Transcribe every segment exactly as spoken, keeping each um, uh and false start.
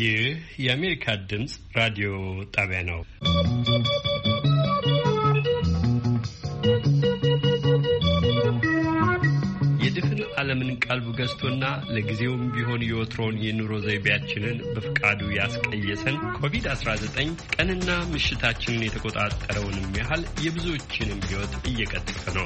ይህ የአሜሪካ ድምፅ ራዲዮ ጣቢያ ነው። የድፍን ዓለምን ቀልብ ገዝቶና ለጊዜውም ቢሆን የወትሮውን የኑሮ ዘይቤያችንን በፍቃዱ ያስቀየሰን ኮቪድ አስራ ዘጠኝ ቀንና ምሽታችንን የተቆጣጠረውንም ያህል የብዙዎችንም ሕይወት እየቀጠፈ ነው።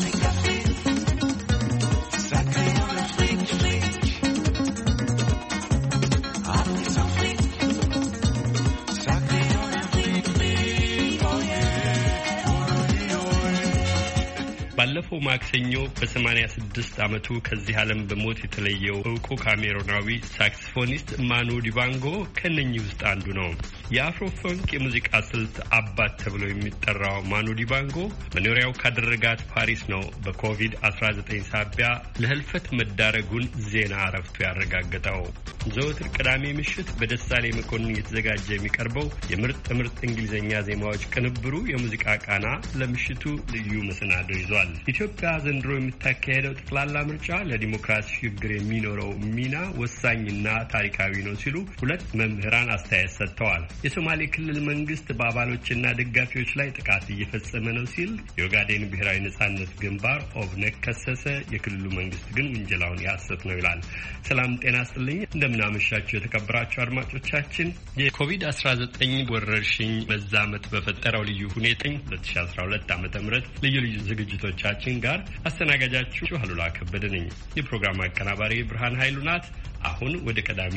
ባለፈው ማክሰኞ በሰማንያ ስድስት ዓመቱ ከዚህ ዓለም በሞት የተለየው ዕውቁ ካሜሩናዊ ሳክስፎኒስት ማኑ ዲባንጎ ከነኚህ ውስጥ አንዱ ነው። የአፍሮ ፈንክ የሙዚቃ ስልት አባት ተብሎ የሚጠራው ማኑ ዲባንጎ መኖሪያው ካደረጋት ፓሪስ ነው በኮቪድ አስራ ዘጠኝ ሳቢያ ለህልፈት መዳረጉን ዜና አረፍቶ ያረጋገጠው። ዘወትር ቅዳሜ ምሽት በደሳሌ መኮንን የተዘጋጀ የሚቀርበው የምርጥ ምርጥ እንግሊዝኛ ዜማዎች ቅንብሩ የሙዚቃ ቃና ለምሽቱ ልዩ መሰናዶ ይዟል። ኢትዮጵያ ዘንድሮ የምታካሄደው ጠቅላላ ምርጫ ለዲሞክራሲ ሽግግር የሚኖረው ሚና ወሳኝና ታሪካዊ ነው ሲሉ ሁለት መምህራን አስተያየት ሰጥተዋል። የሶማሌ ክልል መንግስት በአባሎችና ደጋፊዎች ላይ ጥቃት እየፈጸመ ነው ሲል የኦጋዴን ብሔራዊ ነጻነት ግንባር ኦብነግ ከሰሰ። የክልሉ መንግስት ግን ውንጀላውን ያሰት ነው ይላል። ሰላም ጤና ይስጥልኝ፣ እንደምናመሻችሁ የተከበራችሁ አድማጮቻችን። የኮቪድ አስራ ዘጠኝ ወረርሽኝ መዛመት በፈጠረው ልዩ ሁኔታ ሁለት ሺህ አስራ ሁለት ዓመተ ምህረት ልዩ ልዩ ዝግጅቶች ቻችን ጋር አስተናጋጃችሁ አሉላ ከበደ ነኝ። የፕሮግራም አቀናባሪ ብርሃን ኃይሉ ናት። አሁን ወደ ቀዳሚ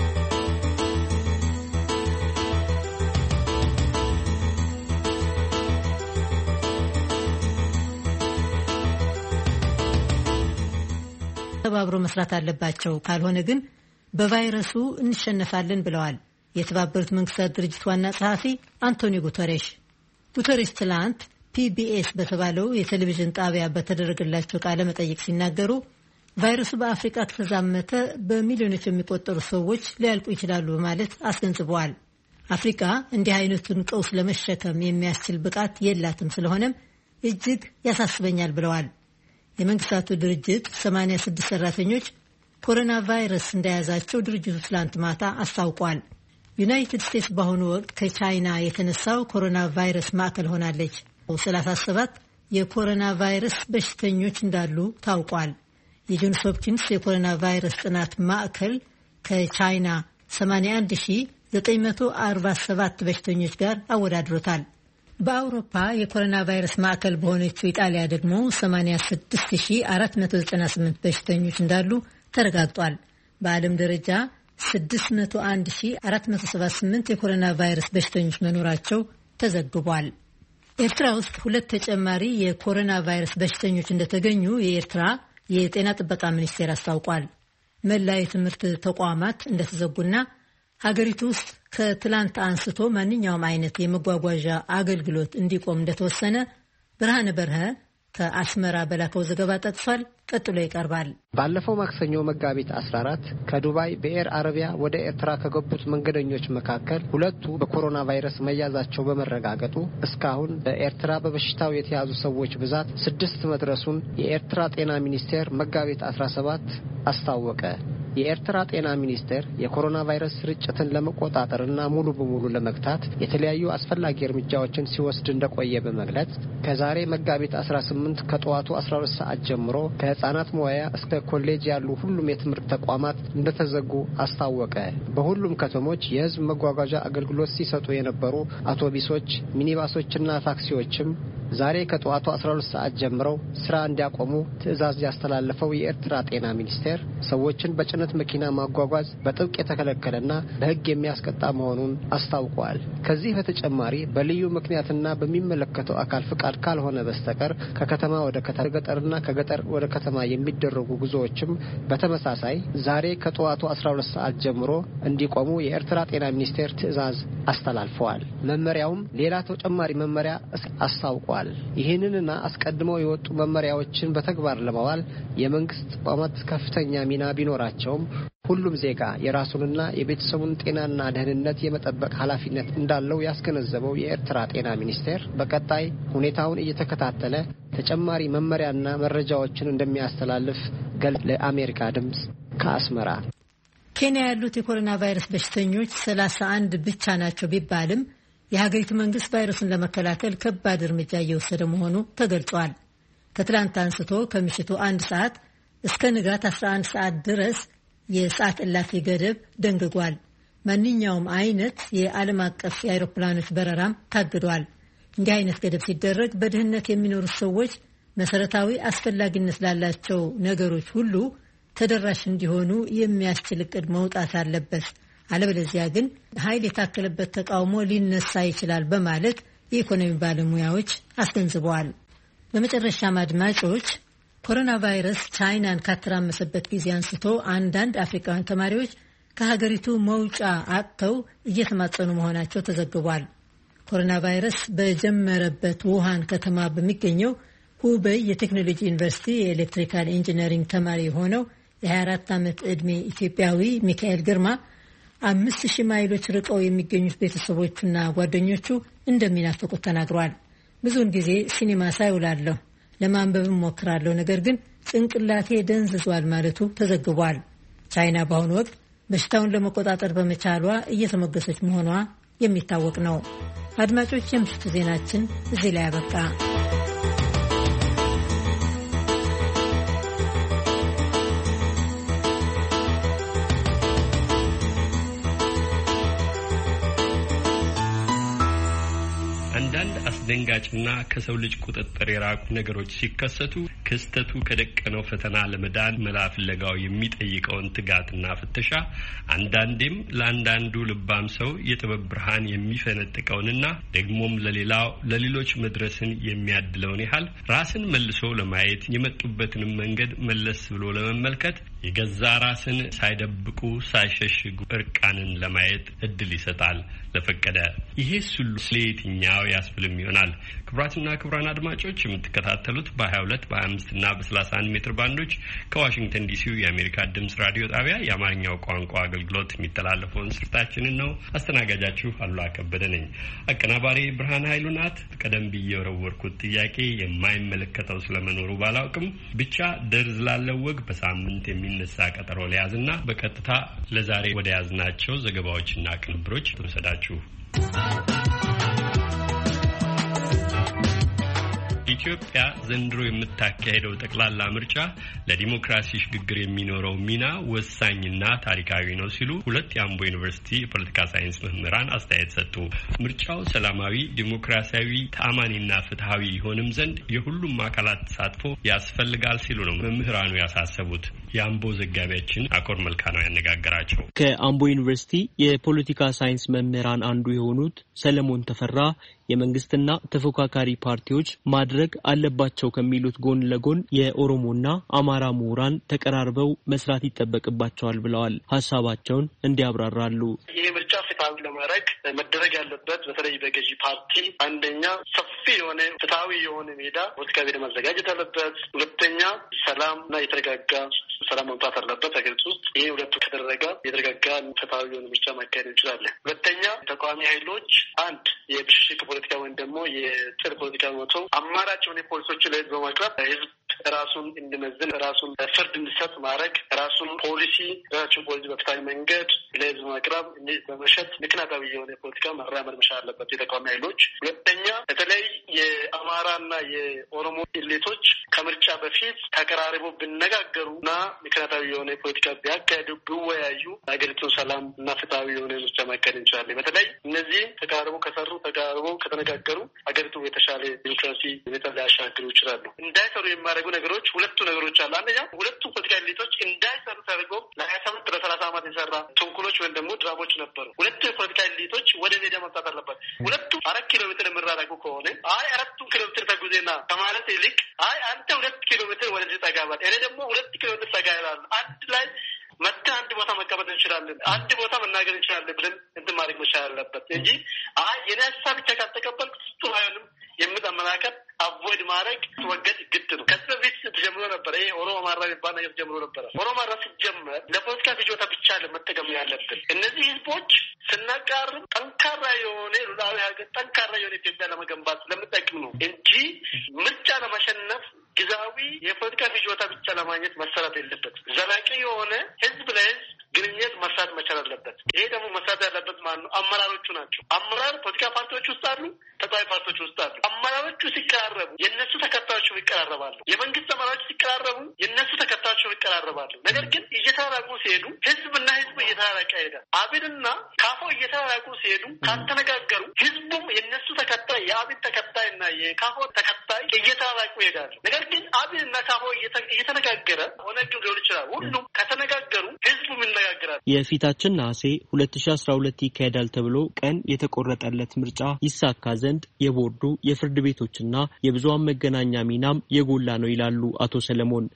ተባብሮ መስራት አለባቸው፣ ካልሆነ ግን በቫይረሱ እንሸነፋለን ብለዋል የተባበሩት መንግስታት ድርጅት ዋና ጸሐፊ አንቶኒዮ ጉተሬሽ። ጉተሬሽ ትላንት ፒቢኤስ በተባለው የቴሌቪዥን ጣቢያ በተደረገላቸው ቃለ መጠይቅ ሲናገሩ ቫይረሱ በአፍሪካ ከተዛመተ በሚሊዮኖች የሚቆጠሩ ሰዎች ሊያልቁ ይችላሉ በማለት አስገንዝበዋል። አፍሪካ እንዲህ አይነቱን ቀውስ ለመሸከም የሚያስችል ብቃት የላትም፣ ስለሆነም እጅግ ያሳስበኛል ብለዋል። የመንግስታቱ ድርጅት ሰማንያ ስድስት ሰራተኞች ኮሮና ቫይረስ እንደያዛቸው ድርጅቱ ትላንት ማታ አስታውቋል። ዩናይትድ ስቴትስ በአሁኑ ወቅት ከቻይና የተነሳው ኮሮና ቫይረስ ማዕከል ሆናለች። ሰላሳ ሰባት የኮሮና ቫይረስ በሽተኞች እንዳሉ ታውቋል። የጆንስ ሆፕኪንስ የኮሮና ቫይረስ ጥናት ማዕከል ከቻይና ሰማንያ አንድ ሺህ ዘጠኝ መቶ አርባ ሰባት በሽተኞች ጋር አወዳድሮታል። በአውሮፓ የኮሮና ቫይረስ ማዕከል በሆነችው ኢጣሊያ ደግሞ ሰማንያ ስድስት ሺህ አራት መቶ ዘጠና ስምንት በሽተኞች እንዳሉ ተረጋግጧል። በዓለም ደረጃ ስድስት መቶ አንድ ሺህ አራት መቶ ሰባ ስምንት የኮሮና ቫይረስ በሽተኞች መኖራቸው ተዘግቧል። ኤርትራ ውስጥ ሁለት ተጨማሪ የኮሮና ቫይረስ በሽተኞች እንደተገኙ የኤርትራ የጤና ጥበቃ ሚኒስቴር አስታውቋል። መላ የትምህርት ተቋማት እንደተዘጉና ሀገሪቱ ውስጥ ከትላንት አንስቶ ማንኛውም አይነት የመጓጓዣ አገልግሎት እንዲቆም እንደተወሰነ ብርሃነ በርሀ ከአስመራ በላከው ዘገባ ጠቅሷል። ቀጥሎ ይቀርባል። ባለፈው ማክሰኞ መጋቢት አስራ አራት ከዱባይ በኤር አረቢያ ወደ ኤርትራ ከገቡት መንገደኞች መካከል ሁለቱ በኮሮና ቫይረስ መያዛቸው በመረጋገጡ እስካሁን በኤርትራ በበሽታው የተያዙ ሰዎች ብዛት ስድስት መድረሱን የኤርትራ ጤና ሚኒስቴር መጋቢት አስራ ሰባት አስታወቀ። የኤርትራ ጤና ሚኒስቴር የኮሮና ቫይረስ ስርጭትን ለመቆጣጠርና ሙሉ በሙሉ ለመግታት የተለያዩ አስፈላጊ እርምጃዎችን ሲወስድ እንደቆየ በመግለጽ ከዛሬ መጋቢት አስራ ስምንት ከጠዋቱ አስራ ሁለት ሰዓት ጀምሮ ከህፃናት መዋያ እስከ ኮሌጅ ያሉ ሁሉም የትምህርት ተቋማት እንደተዘጉ አስታወቀ። በሁሉም ከተሞች የህዝብ መጓጓዣ አገልግሎት ሲሰጡ የነበሩ አውቶቡሶች፣ ሚኒባሶችና ታክሲዎችም ዛሬ ከጠዋቱ አስራ ሁለት ሰዓት ጀምረው ስራ እንዲያቆሙ ትዕዛዝ ያስተላለፈው የኤርትራ ጤና ሚኒስቴር ሰዎችን በጭነት መኪና ማጓጓዝ በጥብቅ የተከለከለና በህግ የሚያስቀጣ መሆኑን አስታውቋል። ከዚህ በተጨማሪ በልዩ ምክንያትና በሚመለከተው አካል ፍቃድ ካልሆነ በስተቀር ከከተማ ወደ ከተማ ገጠርና ከገጠር ወደ ከተማ የሚደረጉ ጉዞዎችም በተመሳሳይ ዛሬ ከጠዋቱ አስራ ሁለት ሰዓት ጀምሮ እንዲቆሙ የኤርትራ ጤና ሚኒስቴር ትዕዛዝ አስተላልፈዋል። መመሪያውም ሌላ ተጨማሪ መመሪያ አስታውቋል። ይህንንና አስቀድመው የወጡ መመሪያዎችን በተግባር ለማዋል የመንግስት ተቋማት ከፍተኛ ሚና ቢኖራቸውም ሁሉም ዜጋ የራሱንና የቤተሰቡን ጤናና ደህንነት የመጠበቅ ኃላፊነት እንዳለው ያስገነዘበው የኤርትራ ጤና ሚኒስቴር በቀጣይ ሁኔታውን እየተከታተለ ተጨማሪ መመሪያና መረጃዎችን እንደሚያስተላልፍ ገልጿል። ለአሜሪካ ድምጽ ከአስመራ ኬንያ ያሉት የኮሮና ቫይረስ በሽተኞች ሰላሳ አንድ ብቻ ናቸው ቢባልም የሀገሪቱ መንግስት ቫይረሱን ለመከላከል ከባድ እርምጃ እየወሰደ መሆኑ ተገልጿል። ከትላንት አንስቶ ከምሽቱ አንድ ሰዓት እስከ ንጋት አስራ አንድ ሰዓት ድረስ የሰዓት እላፊ ገደብ ደንግጓል። ማንኛውም አይነት የዓለም አቀፍ የአይሮፕላኖች በረራም ታግዷል። እንዲህ አይነት ገደብ ሲደረግ በድህነት የሚኖሩ ሰዎች መሰረታዊ አስፈላጊነት ላላቸው ነገሮች ሁሉ ተደራሽ እንዲሆኑ የሚያስችል እቅድ መውጣት አለበት። አለበለዚያ ግን ኃይል የታከለበት ተቃውሞ ሊነሳ ይችላል በማለት የኢኮኖሚ ባለሙያዎች አስገንዝበዋል። በመጨረሻም አድማጮች ኮሮና ቫይረስ ቻይናን ካተራመሰበት ጊዜ አንስቶ አንዳንድ አፍሪካውያን ተማሪዎች ከሀገሪቱ መውጫ አጥተው እየተማጸኑ መሆናቸው ተዘግቧል። ኮሮና ቫይረስ በጀመረበት ውሃን ከተማ በሚገኘው ሁቤይ የቴክኖሎጂ ዩኒቨርሲቲ የኤሌክትሪካል ኢንጂነሪንግ ተማሪ የሆነው የ24 ዓመት ዕድሜ ኢትዮጵያዊ ሚካኤል ግርማ አምስት ሺህ ማይሎች ርቀው የሚገኙት ቤተሰቦቹና ጓደኞቹ እንደሚናፍቁት ተናግሯል። ብዙውን ጊዜ ሲኒማ ሳይውላለሁ፣ ለማንበብም ሞክራለሁ፣ ነገር ግን ጭንቅላቴ ደንዝዟል ማለቱ ተዘግቧል። ቻይና በአሁኑ ወቅት በሽታውን ለመቆጣጠር በመቻሏ እየተሞገሰች መሆኗ የሚታወቅ ነው። አድማጮች፣ የምሽቱ ዜናችን እዚህ ላይ ያበቃ። አስደንጋጭና ከሰው ልጅ ቁጥጥር የራቁ ነገሮች ሲከሰቱ ክስተቱ ከደቀነው ፈተና ለመዳን መላ ፍለጋው የሚጠይቀውን ትጋትና ፍተሻ አንዳንዴም ለአንዳንዱ ልባም ሰው የጥበብ ብርሃን የሚፈነጥቀውንና ደግሞም ለሌላው ለሌሎች መድረስን የሚያድለውን ያህል ራስን መልሶ ለማየት የመጡበትንም መንገድ መለስ ብሎ ለመመልከት የገዛ ራስን ሳይደብቁ ሳይሸሽጉ እርቃንን ለማየት እድል ይሰጣል ለፈቀደ። ይሄ ሁሉ ለየትኛው ያስፈልም ይሆናል? ክቡራትና ክቡራን አድማጮች የምትከታተሉት በ22 በ25 እና በ31 ሜትር ባንዶች ከዋሽንግተን ዲሲው የአሜሪካ ድምጽ ራዲዮ ጣቢያ የአማርኛው ቋንቋ አገልግሎት የሚተላለፈውን ስርታችንን ነው። አስተናጋጃችሁ አሉላ ከበደ ነኝ። አቀናባሪ ብርሃን ኃይሉ ናት። ቀደም ብዬ የወረወርኩት ጥያቄ የማይመለከተው ስለመኖሩ ባላውቅም ብቻ ደርዝ ላለው ወግ በሳምንት የሚነሳ ቀጠሮ ለያዝና በቀጥታ ለዛሬ ወደ ያዝናቸው ዘገባዎችና ቅንብሮች ተወሰዳችሁ። ኢትዮጵያ ዘንድሮ የምታካሄደው ጠቅላላ ምርጫ ለዲሞክራሲ ሽግግር የሚኖረው ሚና ወሳኝና ታሪካዊ ነው ሲሉ ሁለት የአምቦ ዩኒቨርሲቲ የፖለቲካ ሳይንስ መምህራን አስተያየት ሰጡ። ምርጫው ሰላማዊ፣ ዲሞክራሲያዊ፣ ተአማኒና ፍትሃዊ ይሆንም ዘንድ የሁሉም አካላት ተሳትፎ ያስፈልጋል ሲሉ ነው መምህራኑ ያሳሰቡት። የአምቦ ዘጋቢያችን አኮር መልካ ነው ያነጋገራቸው። ከአምቦ ዩኒቨርሲቲ የፖለቲካ ሳይንስ መምህራን አንዱ የሆኑት ሰለሞን ተፈራ የመንግስትና ተፎካካሪ ፓርቲዎች ማድረግ አለባቸው ከሚሉት ጎን ለጎን የኦሮሞና አማራ ምሁራን ተቀራርበው መስራት ይጠበቅባቸዋል ብለዋል። ሀሳባቸውን እንዲያብራራሉ። ይህ ምርጫ ፍትሃዊ ለማድረግ መደረግ ያለበት በተለይ በገዢ ፓርቲ አንደኛ ሰፊ የሆነ ፍትሃዊ የሆነ ሜዳ ፖለቲካ ቤት ማዘጋጀት አለበት። ሁለተኛ ሰላምና የተረጋጋ ሰላም መምጣት አለበት ሀገሪቱ ውስጥ። ይሄ ሁለቱ ከደረገ የተረጋጋ ፍትሃዊ የሆነ ምርጫ ማካሄድ እንችላለን። ሁለተኛ ተቃዋሚ ኃይሎች አንድ የብሽሽቅ ፖለቲካ ወይም ደግሞ የጥር ፖለቲካ መቶ አማራጭ የሆነ ፖሊሶች ለህዝብ በማቅረብ ህዝብ ራሱን እንዲመዝን ራሱን ፍርድ እንዲሰጥ ማድረግ ራሱን ፖሊሲ ራሱን ፖሊሲ በፍትሃዊ መንገድ ለህዝብ ማቅረብ በመሸጥ ምክንያታዊ የሆነ ፖለቲካ መራመድ መቻል አለበት የተቃዋሚ ኃይሎች። ሁለተኛ በተለይ የአማራና የኦሮሞ ኢሊቶች ከምርጫ በፊት ተቀራርበው ቢነጋገሩና ምክንያታዊ የሆነ ፖለቲካ ቢያካሄዱ ቢወያዩ ሀገሪቱን ሰላም እና ፍትሃዊ የሆነ ምርጫ ማካሄድ እንችላለን። በተለይ እነዚህ ተቀራርበው ከሰሩ ተቀራርበው ከተነጋገሩ ሀገሪቱ የተሻለ ዲሞክራሲ ሁኔታ ሊያሻግሩ ይችላሉ። እንዳይሰሩ የማደርጉ ነገሮች ሁለቱ ነገሮች አሉ። አንደኛ ሁለቱ ፖለቲካ ኤሊቶች እንዳይሰሩ ተደርገው ለሀያ ሰባት ለሰላሳ ዓመት የሰራ ተንኮሎች ወይም ደግሞ ድራሞች ነበሩ። ሁለቱ የፖለቲካ ኤሊቶች ወደ ሜዳ መምጣት አለበት። ሁለቱ አራት ኪሎ ሜትር የምራራቁ ከሆነ አይ አራቱ ኪሎ ሜትር ተጉዜና ከማለት ይልቅ አይ አንተ ሁለት ኪሎ ሜትር ወደዚህ ጠጋ በል እኔ ደግሞ ሁለት ኪሎ ሜትር ጠጋ ይላል አንድ ላይ መጥተህ አንድ ቦታ መቀመጥ እንችላለን፣ አንድ ቦታ መናገር እንችላለን ብለን እንትን ማድረግ መቻል አለበት እንጂ አይ የኔ ሀሳብ ብቻ ካልተቀበልክ እሱ አይሆንም የምታመላከት አቮይድ ማድረግ ተወገድ ግድ ነው። ከዚህ በፊት ተጀምሮ ነበር። ይሄ ኦሮሞ ማራ የሚባል ነገር ጀምሮ ነበር። ኦሮሞ ማራ ሲጀመር ለፖለቲካ ፍጆታ ብቻ ለመጠቀም ያለብን እነዚህ ህዝቦች ስናቃርብ ጠንካራ የሆነ ሉዓላዊ ሀገር ጠንካራ የሆነ ኢትዮጵያ ለመገንባት ስለምጠቅም ነው እንጂ ምርጫ ለማሸነፍ ጊዜያዊ የፖለቲካ ፍጆታ ብቻ ለማግኘት መሰራት የለበት። ዘላቂ የሆነ ህዝብ ለህዝብ ግንኙነት መስራት መቻል አለበት። ይሄ ደግሞ መስራት ያለበት ማለት ነው አመራሮቹ ናቸው። አመራር ፖለቲካ ፓርቲዎች ውስጥ አሉ፣ ተቃዋሚ ፓርቲዎች ውስጥ አሉ። አመራሮቹ ሲቀራረቡ የነሱ ተከታዮች ይቀራረባሉ። የመንግስት አመራሮች ሲቀራረቡ የነሱ ተከታዮች ይቀራረባሉ። ነገር ግን እየተራራቁ ሲሄዱ ህዝብና ህዝብ እየተራራቀ ይሄዳል። አብንና ካፎ እየተራራቁ ሲሄዱ ካልተነጋገሩ ህዝቡም የነሱ ተከታይ የአብን ተከታይና የካፎ ተከታይ እየተራራቁ ይሄዳሉ። ነገር ግን አብንና ካፎ እየተነጋገረ ኦነግም ሊሆን ይችላል። ሁሉም ከተነጋገሩ ህዝቡም ይነጋገራል። የፊታችን ነሐሴ ሁለት ሺህ አስራ ሁለት ይካሄዳል ተብሎ ቀን የተቆረጠለት ምርጫ ይሳካ ዘንድ የቦርዱ የፍርድ ቤቶችና የብዙሃን መገናኛ ሚናም የጎላ ነው ይላሉ አቶ ሰለሞን።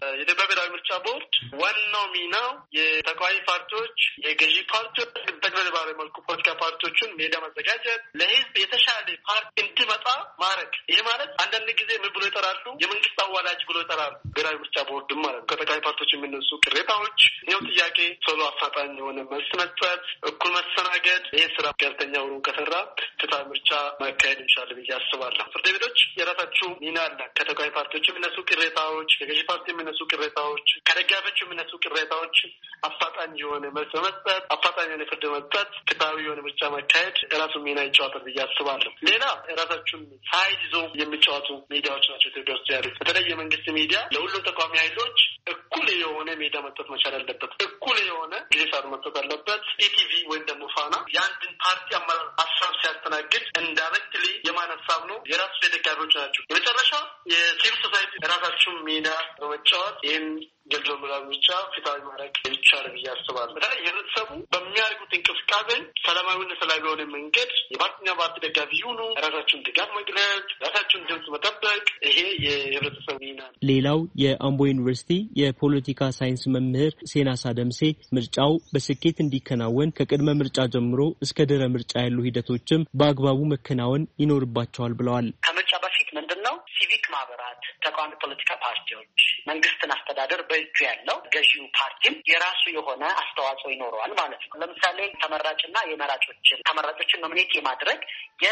ቦርድ ዋናው ሚናው የተቃዋሚ ፓርቲዎች የገዢ ፓርቲዎች ተግባራዊ ባለ መልኩ ፖለቲካ ፓርቲዎችን ሜዳ ማዘጋጀት ለህዝብ የተሻለ ፓርቲ እንዲመጣ ማድረግ። ይሄ ማለት አንዳንድ ጊዜ ምን ብሎ ይጠራሉ? የመንግስት አዋላጅ ብሎ ይጠራሉ። ብሔራዊ ምርጫ ቦርድ ማለት ከተቃዋሚ ፓርቲዎች የሚነሱ ቅሬታዎች ይኸው ጥያቄ ቶሎ አፋጣኝ የሆነ መልስ መስጠት፣ እኩል መስተናገድ። ይሄ ስራ ገለልተኛ ሆኖ ከሰራ ፍትሃዊ ምርጫ ማካሄድ ይችላል ብዬ አስባለሁ። ፍርድ ቤቶች የራሳቸው ሚና አለ። ከተቃዋሚ ፓርቲዎች የሚነሱ ቅሬታዎች፣ ከገዢ ፓርቲ የሚነሱ ቅሬታዎች፣ ከደጋፊዎች የሚነሱ ቅሬታዎች አፋጣኝ የሆነ መልስ መስጠት፣ አፋጣኝ የሆነ ፍርድ መስጠት፣ ፍትሃዊ የሆነ ምርጫ ማካሄድ የራሱ ሚና ይጫወታል ብዬ አስባለሁ። ሌላ የራሳቸውን ሳይድ ይዞ የሚጫወቱ ሚዲያዎች ናቸው ኢትዮጵያ ውስጥ ያሉት። በተለይ የመንግስት ሚዲያ ለሁሉም ተቃዋሚ ኃይሎች እኩል የሆነ ሜዳ መስጠት መቻል አለበት። እኩል የሆነ ጊዜ ሰዓት መስጠት አለበት። ኢቲቪ ወይም ደግሞ ፋና የአንድን ፓርቲ አመራር ሀሳብ ሲያስተናግድ እንዳይሬክትሊ የማን ሀሳብ ነው? የራሱ ደጋፊዎች ናቸው። የመጨረሻ የሲቪል ሶሳይቲ የራሳቸውን ሚና በመጫወት ይህን ገልጆ ምራብ ብቻ ፍትሃዊ ማድረግ ይቻላል ብዬ አስባለሁ። በተለይ ህብረተሰቡ በሚያደርጉት እንቅስቃሴ ሰላማዊና ሰላማዊ የሆነ መንገድ የፓርቲና ፓርቲ ደጋፊ ይሁኑ ራሳቸውን ድጋፍ መግለጽ፣ ራሳቸውን ድምጽ መጠበቅ ይሄ የህብረተሰቡ ሚና ነው። ሌላው የአምቦ ዩኒቨርሲቲ የፖለቲካ ሳይንስ መምህር ሴናሳ ደምሴ ምርጫው በስኬት እንዲከናወን ከቅድመ ምርጫ ጀምሮ እስከ ድረ ምርጫ ያሉ ሂደቶችም በአግባቡ መከናወን ይኖርባቸዋል ብለዋል። ከምርጫ በፊት ምንድነው ሲቪክ ማህበራት፣ ተቃዋሚ ፖለቲካ ፓርቲዎች፣ መንግስትን አስተዳደር በእጁ ያለው ገዢው ፓርቲም የራሱ የሆነ አስተዋጽኦ ይኖረዋል ማለት ነው። ለምሳሌ ተመራጭና የመራጮችን ተመራጮችን ኖሚኔት የማድረግ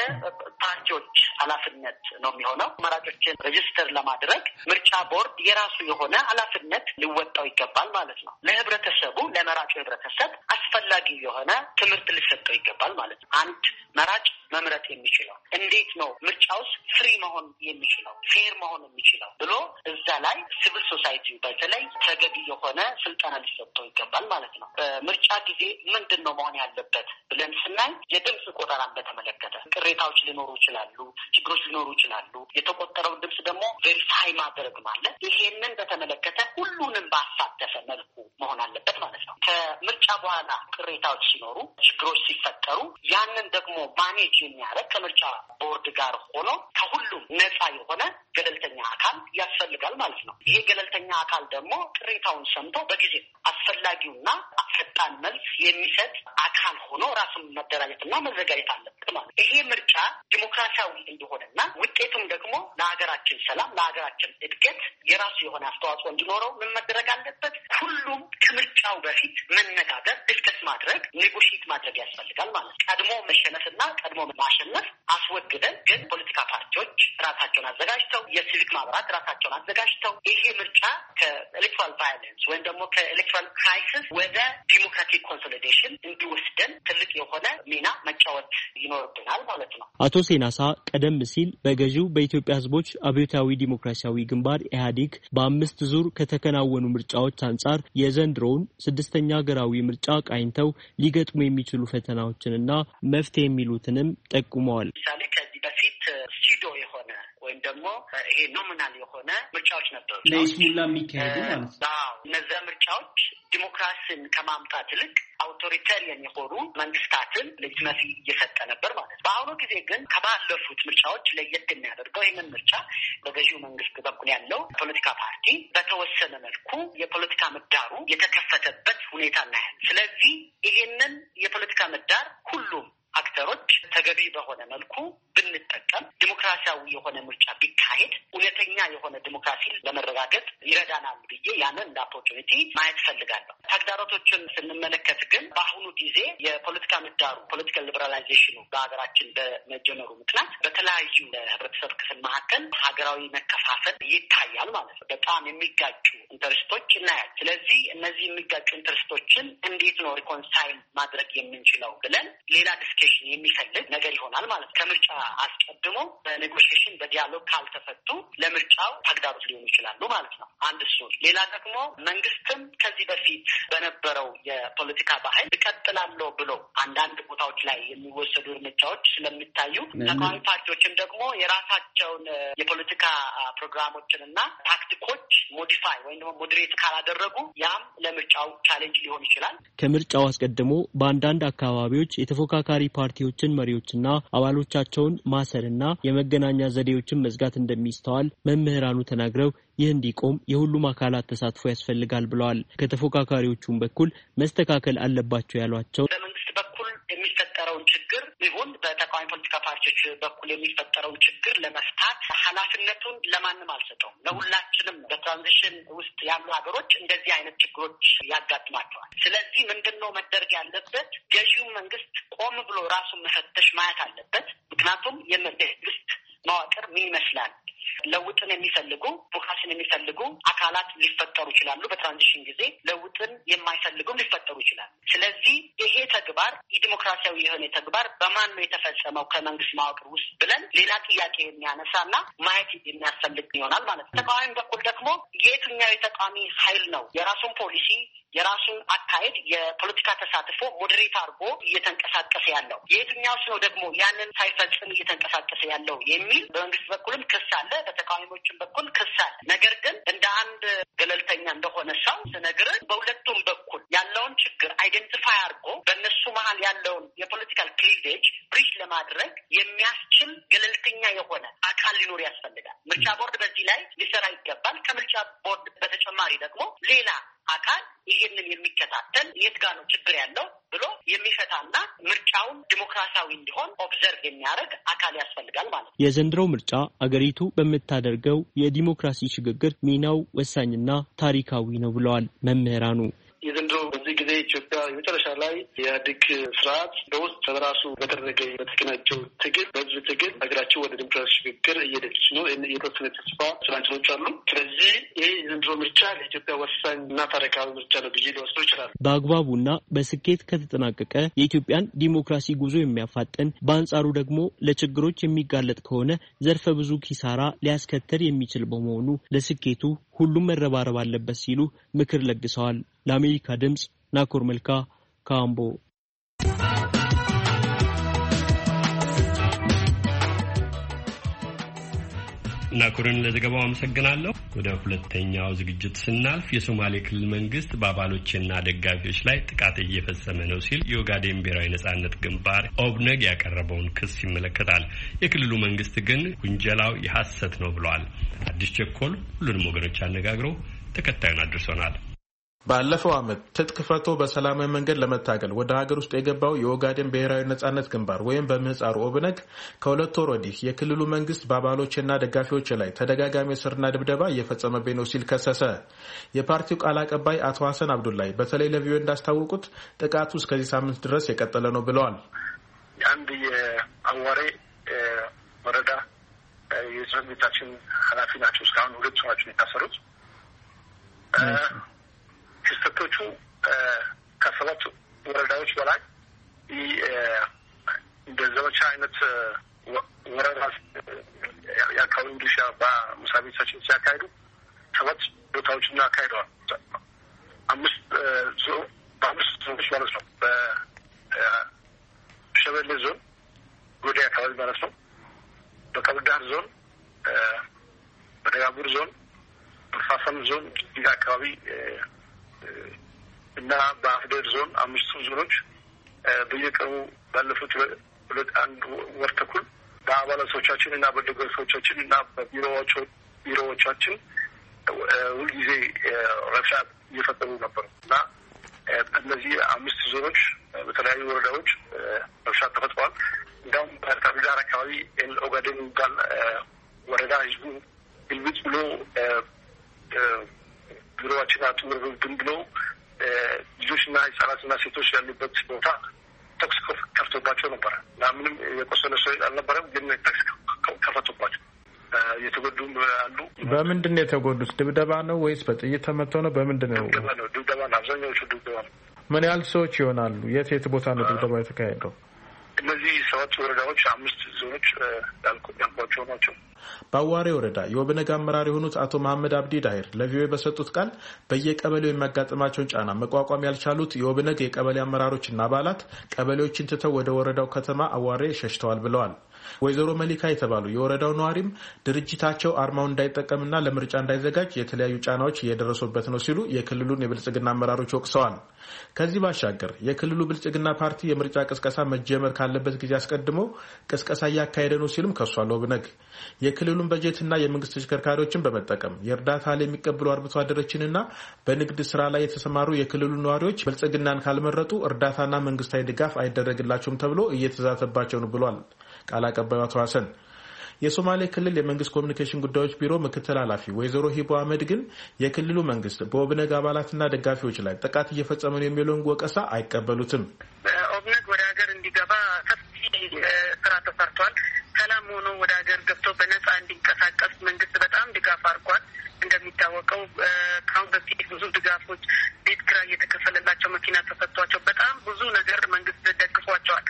የፓርቲዎች ኃላፊነት ነው የሚሆነው። ተመራጮችን ሬጅስተር ለማድረግ ምርጫ ቦርድ የራሱ የሆነ ኃላፊነት ሊወጣው ይገባል ማለት ነው። ለህብረተሰቡ ለመራጩ ህብረተሰብ አስፈላጊ የሆነ ትምህርት ሊሰጠው ይገባል ማለት ነው። አንድ መራጭ መምረጥ የሚችለው እንዴት ነው፣ ምርጫውስ ፍሪ መሆን የሚችለው ፌር መሆን የሚችለው ብሎ እዛ ላይ ሲቪል ሶሳይቲ በተለይ ተገቢ የሆነ ስልጠና ሊሰጠው ይገባል ማለት ነው። በምርጫ ጊዜ ምንድን ነው መሆን ያለበት ብለን ስናይ የድምጽ ቆጠራን በተመለከተ ቅሬታዎች ሊኖሩ ይችላሉ፣ ችግሮች ሊኖሩ ይችላሉ። የተቆጠረውን ድምጽ ደግሞ ቬሪፋይ ማድረግ ማለት ይሄንን በተመለከተ ሁሉንም ባሳተፈ መልኩ መሆን አለበት ማለት ነው። ከምርጫ በኋላ ቅሬታዎች ሲኖሩ፣ ችግሮች ሲፈጠሩ ያንን ደግሞ ማኔጅ የሚያደርግ ከምርጫ ቦርድ ጋር ሆኖ ከሁሉም ነፃ የሆነ ገለልተኛ አካል ያስፈልጋል ማለት ነው። ይሄ ገለልተኛ አካል ደግሞ ቅሬታውን ሰምቶ በጊዜ አስፈላጊውና ፈጣን መልስ የሚሰጥ አካል ሆኖ ራሱን መደራጀትና መዘጋጀት አለበት ማለት ነው። ይሄ ምርጫ ዲሞክራሲያዊ እንደሆነና ውጤቱም ደግሞ ለሀገራችን ሰላም፣ ለሀገራችን እድገት የራሱ የሆነ አስተዋጽኦ እንዲኖረው ምን መደረግ አለበት? ሁሉም ከምርጫው በፊት መነጋገር፣ ዲስከስ ማድረግ፣ ኔጎሽት ማድረግ ያስፈልጋል ማለት ነው። ቀድሞ መሸነፍና ቀድሞ ማሸነፍ አስወግደን ግን ፖለቲካ ፓርቲዎች ራሳቸውን አዘጋጅተው፣ የሲቪክ ማህበራት ራሳቸውን አዘጋጅተው ይሄ ምርጫ ከኤሌክቶራል ቫዮለንስ ወይም ደግሞ ከኤሌክቶራል ክራይሲስ ወደ ዲሞክራቲክ ኮንሶሊዴሽን እንዲወስደን ትልቅ የሆነ ሚና መጫወት ይኖርብናል ማለት ነው። አቶ ሴናሳ ቀደም ሲል በገዢው በኢትዮጵያ ሕዝቦች አብዮታዊ ዲሞክራሲያዊ ግንባር ኢህአዴግ በአምስት ዙር ከተከናወኑ ምርጫዎች አንጻር የዘንድሮውን ስድስተኛ ሀገራዊ ምርጫ ቃኝተው ሊገጥሙ የሚችሉ ፈተናዎችንና መፍትሄ የሚሉትንም ጠቁመዋል። ምሳሌ ከዚህ በፊት ሲዶ የሆነ ወይም ደግሞ ይሄ ኖሚናል የሆነ ምርጫዎች ነበሩ፣ ለይስሙላ የሚካሄዱ ማለት ነው። እነዚያ ምርጫዎች ዲሞክራሲን ከማምጣት ይልቅ አውቶሪታሪያን የሆኑ መንግስታትን ሌጂቲመሲ እየሰጠ ነበር ማለት ነው። በአሁኑ ጊዜ ግን ከባለፉት ምርጫዎች ለየት የሚያደርገው ይህንን ምርጫ በገዢው መንግስት በኩል ያለው ፖለቲካ ፓርቲ በተወሰነ መልኩ የፖለቲካ ምህዳሩ የተከፈተበት ሁኔታ እናያለን። ስለዚህ ይሄንን የፖለቲካ ምህዳር ሁሉም አክተሮች ተገቢ በሆነ መልኩ ብንጠቀም ዲሞክራሲያዊ የሆነ ምርጫ ቢካ ማካሄድ እውነተኛ የሆነ ዲሞክራሲ ለመረጋገጥ ይረዳናል ብዬ ያንን እንደ ኦፖርቹኒቲ ማየት ፈልጋለሁ። ተግዳሮቶችን ስንመለከት ግን በአሁኑ ጊዜ የፖለቲካ ምህዳሩ ፖለቲካል ሊበራላይዜሽኑ በሀገራችን በመጀመሩ ምክንያት በተለያዩ ህብረተሰብ ክፍል መካከል ሀገራዊ መከፋፈል ይታያል ማለት ነው። በጣም የሚጋጩ ኢንተረስቶች እናያል። ስለዚህ እነዚህ የሚጋጩ ኢንተረስቶችን እንዴት ነው ሪኮንሳይል ማድረግ የምንችለው ብለን ሌላ ዲስከሽን የሚፈልግ ነገር ይሆናል ማለት ነው። ከምርጫ አስቀድሞ በኔጎሽዬሽን በዲያሎግ ካልተፈቱ ለምርጫው ተግዳሮት ሊሆኑ ይችላሉ ማለት ነው። አንድ እሱ። ሌላ ደግሞ መንግስትም ከዚህ በፊት በነበረው የፖለቲካ ባህል እቀጥላለሁ ብሎ አንዳንድ ቦታዎች ላይ የሚወሰዱ እርምጃዎች ስለሚታዩ ተቃዋሚ ፓርቲዎችም ደግሞ የራሳቸውን የፖለቲካ ፕሮግራሞችን እና ታክቲኮች ሞዲፋይ ወይም ደግሞ ሞዴሬት ካላደረጉ ያም ለምርጫው ቻሌንጅ ሊሆን ይችላል። ከምርጫው አስቀድሞ በአንዳንድ አካባቢዎች የተፎካካሪ ፓርቲዎችን መሪዎችና አባሎቻቸውን ማሰርና የመገናኛ ዘዴዎችን መዝጋት እንደሚስተዋል መምህራኑ ተናግረው ይህ እንዲቆም የሁሉም አካላት ተሳትፎ ያስፈልጋል ብለዋል። ከተፎካካሪዎቹም በኩል መስተካከል አለባቸው ያሏቸው በመንግስት በኩል የሚፈጠረውን ችግር ይሁን በተቃዋሚ ፖለቲካ ፓርቲዎች በኩል የሚፈጠረውን ችግር ለመፍታት ኃላፊነቱን ለማንም አልሰጠውም። ለሁላችንም በትራንዚሽን ውስጥ ያሉ ሀገሮች እንደዚህ አይነት ችግሮች ያጋጥማቸዋል። ስለዚህ ምንድነው መደረግ ያለበት? ገዢው መንግስት ቆም ብሎ ራሱን መፈተሽ ማየት አለበት። ምክንያቱም የመንግስት መዋቅር ምን ይመስላል? ለውጥን የሚፈልጉ ዲሞክራሲን የሚፈልጉ አካላት ሊፈጠሩ ይችላሉ። በትራንዚሽን ጊዜ ለውጥን የማይፈልጉም ሊፈጠሩ ይችላሉ። ስለዚህ ይሄ ተግባር የዲሞክራሲያዊ የሆነ ተግባር በማን ነው የተፈጸመው ከመንግስት መዋቅር ውስጥ ብለን ሌላ ጥያቄ የሚያነሳና ማየት የሚያስፈልግ ይሆናል ማለት ነው። ተቃዋሚ በኩል ደግሞ የትኛው የተቃዋሚ ኃይል ነው የራሱን ፖሊሲ የራሱን አካሄድ የፖለቲካ ተሳትፎ ሞዴሬት አድርጎ እየተንቀሳቀሰ ያለው የትኛውስ ነው ደግሞ ያንን ሳይፈጽም እየተንቀሳቀሰ ያለው የሚል በመንግስት በኩልም ክስ አለ፣ በተቃዋሚዎችም በኩል ክስ አለ። ነገር ግን እንደ አንድ ገለልተኛ እንደሆነ ሰው ስነግር በሁለቱም በኩል ያለውን ችግር አይደንቲፋይ አድርጎ በእነሱ መሀል ያለውን የፖለቲካል ክሊቬጅ ብሪጅ ለማድረግ የሚያስችል ገለልተኛ የሆነ አካል ሊኖር ያስፈልጋል። ምርጫ ቦርድ በዚህ ላይ ሊሰራ ይገባል። ከምርጫ ቦርድ በተጨማሪ ደግሞ ሌላ አካል ይህንን የሚከታተል የት ጋር ነው ችግር ያለው ብሎ የሚፈታና ምርጫውን ዲሞክራሲያዊ እንዲሆን ኦብዘርቭ የሚያደርግ አካል ያስፈልጋል ማለት ነው። የዘንድሮው ምርጫ አገሪቱ በምታደርገው የዲሞክራሲ ሽግግር ሚናው ወሳኝና ታሪካዊ ነው ብለዋል መምህራኑ። የዘንድሮ በዚህ ጊዜ ኢትዮጵያ የመጨረሻ ላይ የኢህአዴግ ስርዓት በውስጥ በራሱ በተደረገ በተቀናጀው ትግል በህዝብ ትግል ሀገራችን ወደ ዲሞክራሲ ሽግግር እየሄደች ነው። የተወሰነ ተስፋ ስራንችሎች አሉ። ስለዚህ ይህ የዘንድሮ ምርጫ ለኢትዮጵያ ወሳኝ እና ታሪካዊ ምርጫ ነው ብዬ ሊወስደው ይችላል። በአግባቡና በስኬት ከተጠናቀቀ የኢትዮጵያን ዲሞክራሲ ጉዞ የሚያፋጥን፣ በአንጻሩ ደግሞ ለችግሮች የሚጋለጥ ከሆነ ዘርፈ ብዙ ኪሳራ ሊያስከተል የሚችል በመሆኑ ለስኬቱ ሁሉም መረባረብ አለበት ሲሉ ምክር ለግሰዋል። ለአሜሪካ ድምጽ ናኮር መልካ ካምቦ። ናኮርን ለዘገባው አመሰግናለሁ። ወደ ሁለተኛው ዝግጅት ስናልፍ የሶማሌ ክልል መንግስት በአባሎችና ደጋፊዎች ላይ ጥቃት እየፈጸመ ነው ሲል የኦጋዴን ብሔራዊ ነጻነት ግንባር ኦብነግ ያቀረበውን ክስ ይመለከታል። የክልሉ መንግስት ግን ውንጀላው የሐሰት ነው ብለዋል። አዲስ ቸኮል ሁሉንም ወገኖች አነጋግሮ ተከታዩን አድርሶናል። ባለፈው ዓመት ትጥቅ ፈቶ በሰላማዊ መንገድ ለመታገል ወደ ሀገር ውስጥ የገባው የኦጋዴን ብሔራዊ ነጻነት ግንባር ወይም በምህጻሩ ኦብነግ ከሁለት ወር ወዲህ የክልሉ መንግስት በአባሎችና ደጋፊዎች ላይ ተደጋጋሚ እስርና ድብደባ እየፈጸመብኝ ነው ሲል ከሰሰ። የፓርቲው ቃል አቀባይ አቶ ሀሰን አብዱላይ በተለይ ለቪኦኤ እንዳስታወቁት ጥቃቱ እስከዚህ ሳምንት ድረስ የቀጠለ ነው ብለዋል። አንድ የአዋሬ ወረዳ የጽሕፈት ቤታችን ኃላፊ ናቸው። እስካሁን ሁለት ሰዎች የታሰሩት ክስተቶቹ ከሰባት ወረዳዎች በላይ እንደ ዘመቻ አይነት ወረዳ የአካባቢ ሚሊሻ በመስሪያ ቤታችን ሲያካሂዱ ሰባት ቦታዎችን አካሂደዋል። አምስት በአምስት ዞኖች ማለት ነው። በሸበሌ ዞን ጎዴ አካባቢ ማለት ነው። በቀብዳር ዞን፣ በደጋቡር ዞን፣ በፋፈን ዞን ጅጅጋ አካባቢ እና በአፍዴር ዞን አምስቱ ዞኖች በየቀኑ ባለፉት ሁለት አንድ ወር ተኩል በአባላቶቻችን እና በደጋፊዎቻችን እና በቢሮዎች ቢሮዎቻችን ሁልጊዜ ረብሻ እየፈጠሩ ነበሩ እና እነዚህ አምስት ዞኖች በተለያዩ ወረዳዎች ረብሻ ተፈጥሯል። እንዲሁም በቀብዳር አካባቢ ኦጋዴን የሚባል ወረዳ ህዝቡ ግልብጥ ብሎ ቢሮዋችን አጥሩብን ብሎ ልጆችና ህጻናትና ሴቶች ያሉበት ቦታ ተኩስ ከፍቶባቸው ነበር። ምንም የቆሰለ ሰው አልነበረም፣ ግን ተኩስ ከፈቶባቸው የተጎዱም አሉ። በምንድን ነው የተጎዱት? ድብደባ ነው ወይስ በጥይት ተመተው ነው? በምንድን ነው? ድብደባ ነው። ድብደባ ነው። አብዛኛዎቹ ድብደባ ነው። ምን ያህል ሰዎች ይሆናሉ? የት የት ቦታ ነው ድብደባ የተካሄደው? እነዚህ ሰባት ወረዳዎች አምስት ዞኖች ያልኳቸው ናቸው። በአዋሬ ወረዳ የኦብነግ አመራር የሆኑት አቶ መሐመድ አብዲ ዳሂር ለቪኦኤ በሰጡት ቃል በየቀበሌው የሚያጋጥማቸውን ጫና መቋቋም ያልቻሉት የኦብነግ የቀበሌ አመራሮችና አባላት ቀበሌዎችን ትተው ወደ ወረዳው ከተማ አዋሬ ሸሽተዋል ብለዋል። ወይዘሮ መሊካ የተባሉ የወረዳው ነዋሪም ድርጅታቸው አርማውን እንዳይጠቀምና ለምርጫ እንዳይዘጋጅ የተለያዩ ጫናዎች እየደረሱበት ነው ሲሉ የክልሉን የብልጽግና አመራሮች ወቅሰዋል። ከዚህ ባሻገር የክልሉ ብልጽግና ፓርቲ የምርጫ ቅስቀሳ መጀመር ካለበት ጊዜ አስቀድሞ ቅስቀሳ እያካሄደ ነው ሲሉም ከሷል። ኦብነግ የክልሉን በጀትና የመንግስት ተሽከርካሪዎችን በመጠቀም የእርዳታ ላይ የሚቀበሉ አርብቶ አደሮችንና በንግድ ስራ ላይ የተሰማሩ የክልሉ ነዋሪዎች ብልጽግናን ካልመረጡ እርዳታና መንግስታዊ ድጋፍ አይደረግላቸውም ተብሎ እየተዛተባቸው ነው ብሏል። ቃል አቀባዩ አቶ ሀሰን የሶማሌ ክልል የመንግስት ኮሚኒኬሽን ጉዳዮች ቢሮ ምክትል ኃላፊ ወይዘሮ ሂቦ አህመድ ግን የክልሉ መንግስት በኦብነግ አባላትና ደጋፊዎች ላይ ጥቃት እየፈጸመ ነው የሚለውን ወቀሳ አይቀበሉትም። ኦብነግ ወደ ሀገር እንዲገባ ሰፊ ስራ ተሰርቷል። ሰላም ሆኖ ወደ ሀገር ገብቶ በነጻ እንዲንቀሳቀስ መንግስት በጣም ድጋፍ አድርጓል። እንደሚታወቀው ከአሁን በፊት ብዙ ድጋፎች፣ ቤት ኪራይ እየተከፈለላቸው፣ መኪና ተሰጥቷቸው በጣም ብዙ ነገር መንግስት ደግፏቸዋል።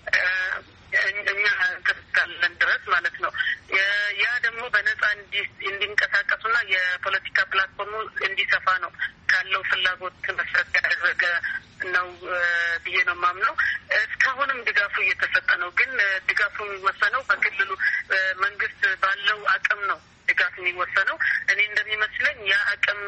እኛ ተስካለን ድረስ ማለት ነው። ያ ደግሞ በነጻ እንዲንቀሳቀሱና የፖለቲካ ፕላትፎርሙ እንዲሰፋ ነው ካለው ፍላጎት መሰረት ያደረገ ነው ብዬ ነው የማምነው። እስካሁንም ድጋፉ እየተሰጠ ነው። ግን ድጋፉ የሚወሰነው በክልሉ መንግስት ባለው አቅም ነው ድጋፍ የሚወሰነው። እኔ እንደሚመስለኝ ያ አቅም